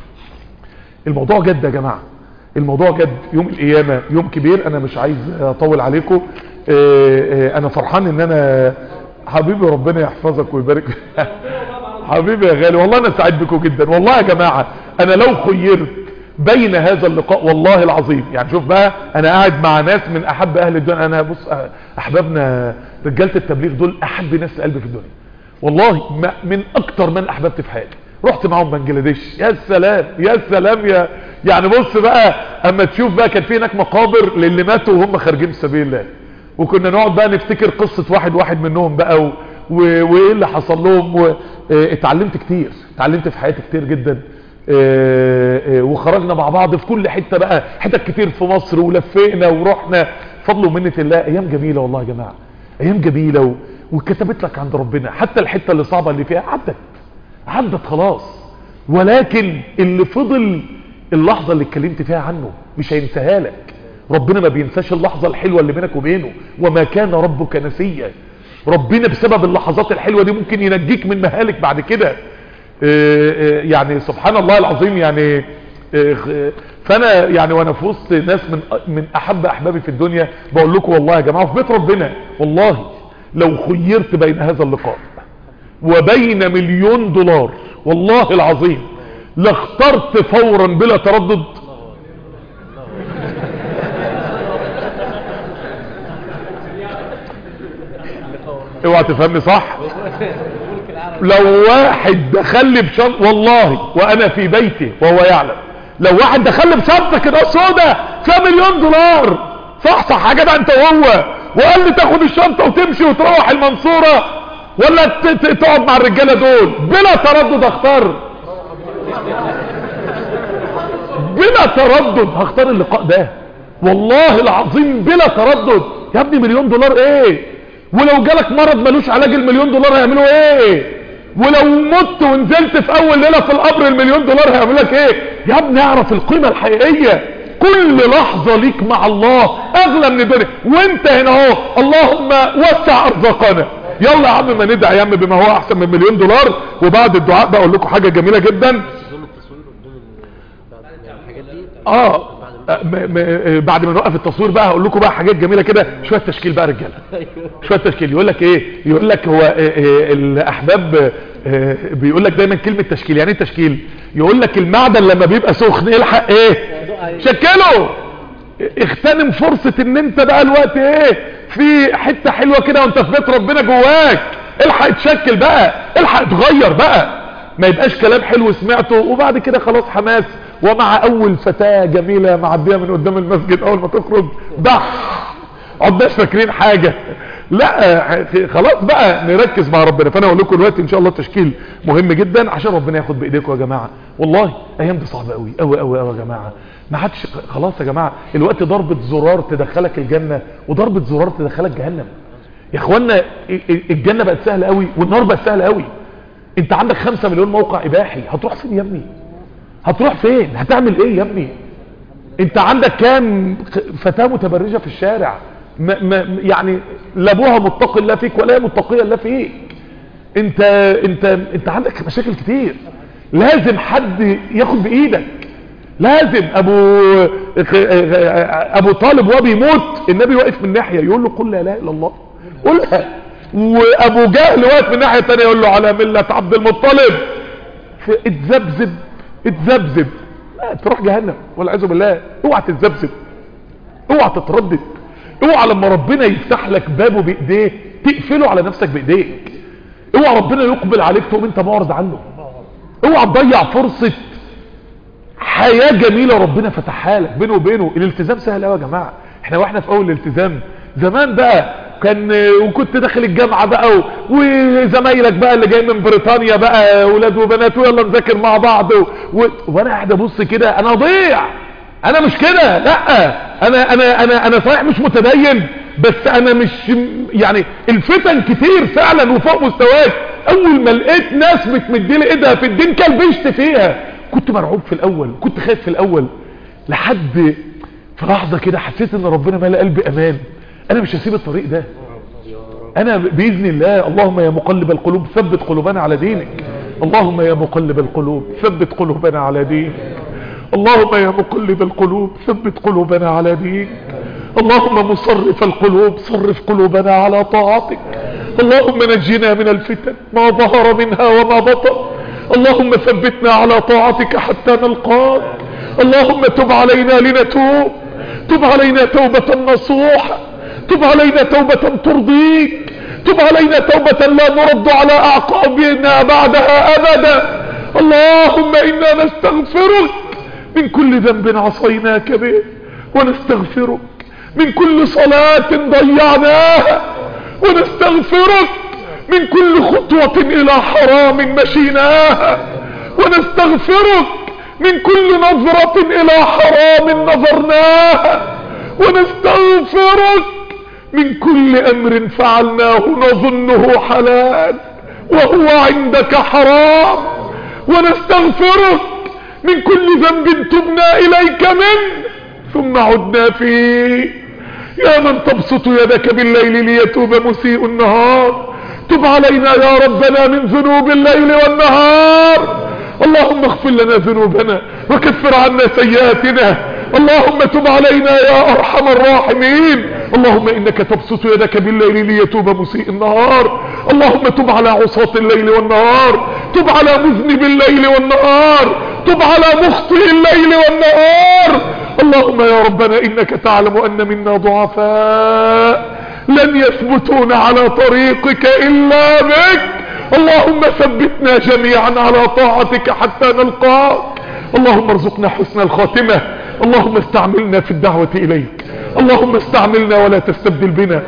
الموضوع جد يا جماعة، الموضوع جد. يوم القيامة يوم كبير. انا مش عايز اطول عليكم. انا فرحان ان انا حبيبي ربنا يحفظك ويبارك حبيبي يا غالي، والله انا سعيد بكم جدا والله يا جماعة. انا لو خيرت بين هذا اللقاء والله العظيم، يعني شوف بقى انا قاعد مع ناس من احب اهل الدنيا. انا بص احبابنا رجالة التبليغ دول احب ناس في قلبي في الدنيا والله، من اكتر من احببت في حياتي. رحت معهم بنجلاديش، يا سلام يا سلام يا يعني بص بقى اما تشوف بقى كان في هناك مقابر للي ماتوا وهم خارجين في سبيل الله، وكنا نقعد بقى نفتكر قصة واحد واحد منهم بقى و... و... وايه اللي حصل لهم و... اه... اتعلمت كتير، اتعلمت في حياتي كتير جدا. اه... اه... وخرجنا مع بعض في كل حتة بقى، حتت كتير في مصر ولفينا ورحنا فضل ومنة الله. ايام جميلة والله يا جماعة، ايام جميلة و... وكتبت لك عند ربنا. حتى الحتة اللي صعبة اللي فيها عدت عدت خلاص، ولكن اللي فضل اللحظة اللي اتكلمت فيها عنه مش هينساها لك. ربنا ما بينساش اللحظة الحلوة اللي بينك وبينه، وما كان ربك نسيا. ربنا بسبب اللحظات الحلوة دي ممكن ينجيك من مهالك بعد كده. يعني سبحان الله العظيم. يعني فانا يعني وانا في وسط ناس من من احب احبابي في الدنيا بقول لكم والله يا جماعة في بيت ربنا، والله لو خيرت بين هذا اللقاء وبين مليون دولار والله العظيم لاخترت فورا بلا تردد. اوعى تفهمني صح. لو واحد دخل لي بشنطه والله وانا في بيتي وهو يعلم، لو واحد دخل لي بشنطه كده سودا فيها مليون دولار صح صح حاجه بقى انت وهو، وقال لي تاخد الشنطه وتمشي وتروح المنصوره ولا تقعد مع الرجاله دول، بلا تردد اختار بلا تردد هختار اللقاء ده والله العظيم بلا تردد. يا ابني مليون دولار ايه؟ ولو جالك مرض ملوش علاج المليون دولار هيعملوا ايه؟ ولو مت ونزلت في اول ليله في القبر المليون دولار هيعمل لك ايه؟ يا ابني اعرف القيمه الحقيقيه. كل لحظه ليك مع الله اغلى من الدنيا، وانت هنا اهو اللهم وسع ارزاقنا. يلا يا عم ما ندعي يا عم بما هو احسن من مليون دولار. وبعد الدعاء بقى اقول لكم حاجه جميله جدا. اه بعد ما نوقف التصوير بقى هقول لكم بقى حاجات جميله كده، شويه تشكيل بقى رجاله، شويه تشكيل. يقول لك ايه؟ يقول لك هو الاحباب بيقول لك دايما كلمه تشكيل. يعني ايه تشكيل؟ يقول لك المعدن لما بيبقى سخن الحق ايه؟ شكله. اغتنم فرصه ان انت بقى الوقت ايه في حته حلوه كده وانت في بيت ربنا جواك، الحق تشكل بقى، الحق تغير بقى، ما يبقاش كلام حلو سمعته وبعد كده خلاص حماس. ومع اول فتاة جميلة معدية من قدام المسجد اول ما تخرج ضح عدناش فاكرين حاجة. لا خلاص بقى نركز مع ربنا. فانا اقول لكم دلوقتي ان شاء الله تشكيل مهم جدا عشان ربنا ياخد بايديكم يا جماعة. والله ايام دي صعبة قوي قوي قوي قوي يا جماعة. ما عادش خلاص يا جماعة الوقت ضربة زرار تدخلك الجنة وضربة زرار تدخلك جهنم. يا اخوانا الجنة بقت سهلة قوي والنار بقت سهلة قوي. انت عندك خمسة مليون موقع اباحي، هتروح فين يا ابني؟ هتروح فين؟ هتعمل ايه يا ابني؟ انت عندك كام فتاة متبرجة في الشارع ما ما يعني لا ابوها متقي الله فيك ولا هي متقية الله فيك. انت انت انت عندك مشاكل كتير، لازم حد ياخد بايدك. لازم ابو ابو طالب وهو بيموت النبي واقف من ناحيه يقول له قل لا اله الا الله قلها، وابو جهل واقف من الناحيه الثانيه يقول له على مله عبد المطلب. اتذبذب اتذبذب لا تروح جهنم والعياذ بالله. اوعى تتذبذب، اوعى تتردد، اوعى لما ربنا يفتح لك بابه بايديه تقفله على نفسك بايديك، اوعى ربنا يقبل عليك تقوم انت معرض عنه، اوعى تضيع فرصه حياه جميله ربنا فتحها لك بينه وبينه. الالتزام سهل قوي يا جماعه. احنا واحنا في اول الالتزام زمان بقى كان وكنت داخل الجامعه بقى وزمايلك بقى اللي جاي من بريطانيا بقى اولاد وبنات ويلا نذاكر مع بعض و... و... وانا قاعد ابص كده انا ضيع، انا مش كده، لا انا انا انا انا صحيح مش متدين بس انا مش يعني الفتن كتير فعلا وفوق مستواك. اول ما لقيت ناس بتمدلي ايدها في الدين كلبشت فيها. كنت مرعوب في الاول، كنت خايف في الاول، لحد في لحظه كده حسيت ان ربنا مالي قلبي امان. انا مش هسيب الطريق ده، انا باذن الله. اللهم يا مقلب القلوب ثبت قلوبنا على دينك، اللهم يا مقلب القلوب ثبت قلوبنا على دينك، اللهم يا مقلب القلوب ثبت قلوبنا على دينك، اللهم مصرف القلوب صرف قلوبنا على طاعتك، اللهم نجنا من الفتن ما ظهر منها وما بطن، اللهم ثبتنا على طاعتك حتى نلقاك، اللهم تب علينا لنتوب، تب علينا توبة نصوحة، تب علينا توبة ترضيك، تب علينا توبة لا نرد على أعقابنا بعدها أبدا. اللهم إنا نستغفرك من كل ذنب عصيناك به، ونستغفرك من كل صلاة ضيعناها، ونستغفرك من كل خطوة إلى حرام مشيناها، ونستغفرك من كل نظرة إلى حرام نظرناها، ونستغفرك من كل أمر فعلناه نظنه حلال وهو عندك حرام، ونستغفرك من كل ذنب تبنا إليك منه ثم عدنا فيه. يا من تبسط يدك بالليل ليتوب مسيء النهار، تب علينا يا ربنا من ذنوب الليل والنهار. اللهم اغفر لنا ذنوبنا وكفر عنا سيئاتنا، اللهم تب علينا يا ارحم الراحمين. اللهم انك تبسط يدك بالليل ليتوب مسيء النهار، اللهم تب على عصاة الليل والنهار، تب على مذنب الليل والنهار، تب على مخطئ الليل والنهار. اللهم يا ربنا انك تعلم ان منا ضعفاء لن يثبتون على طريقك الا بك، اللهم ثبتنا جميعا على طاعتك حتى نلقاك. اللهم ارزقنا حسن الخاتمة، اللهم استعملنا في الدعوة اليك، اللهم استعملنا ولا تستبدل بنا،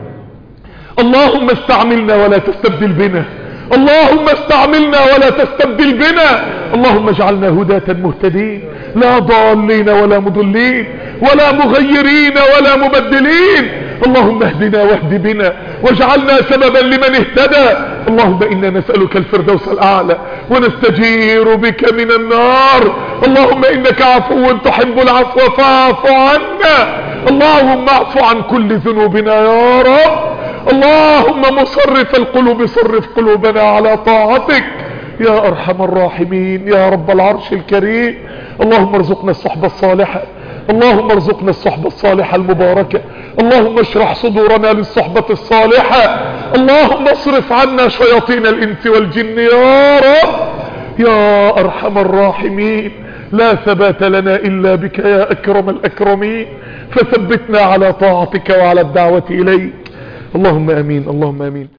اللهم استعملنا ولا تستبدل بنا، اللهم استعملنا ولا تستبدل بنا. اللهم اجعلنا هداة مهتدين لا ضالين ولا مضلين ولا مغيرين ولا مبدلين. اللهم اهدنا واهد بنا واجعلنا سببا لمن اهتدى. اللهم انا نسألك الفردوس الاعلى ونستجير بك من النار. اللهم انك عفو تحب العفو فاعف عنا. اللهم اعف عن كل ذنوبنا يا رب. اللهم مصرف القلوب صرف قلوبنا على طاعتك يا ارحم الراحمين يا رب العرش الكريم. اللهم ارزقنا الصحبة الصالحة، اللهم ارزقنا الصحبة الصالحة المباركة، اللهم اشرح صدورنا للصحبة الصالحة، اللهم اصرف عنا شياطين الانس والجن يا رب يا ارحم الراحمين. لا ثبات لنا الا بك يا اكرم الاكرمين، فثبتنا على طاعتك وعلى الدعوة اليك. اللهم امين اللهم امين.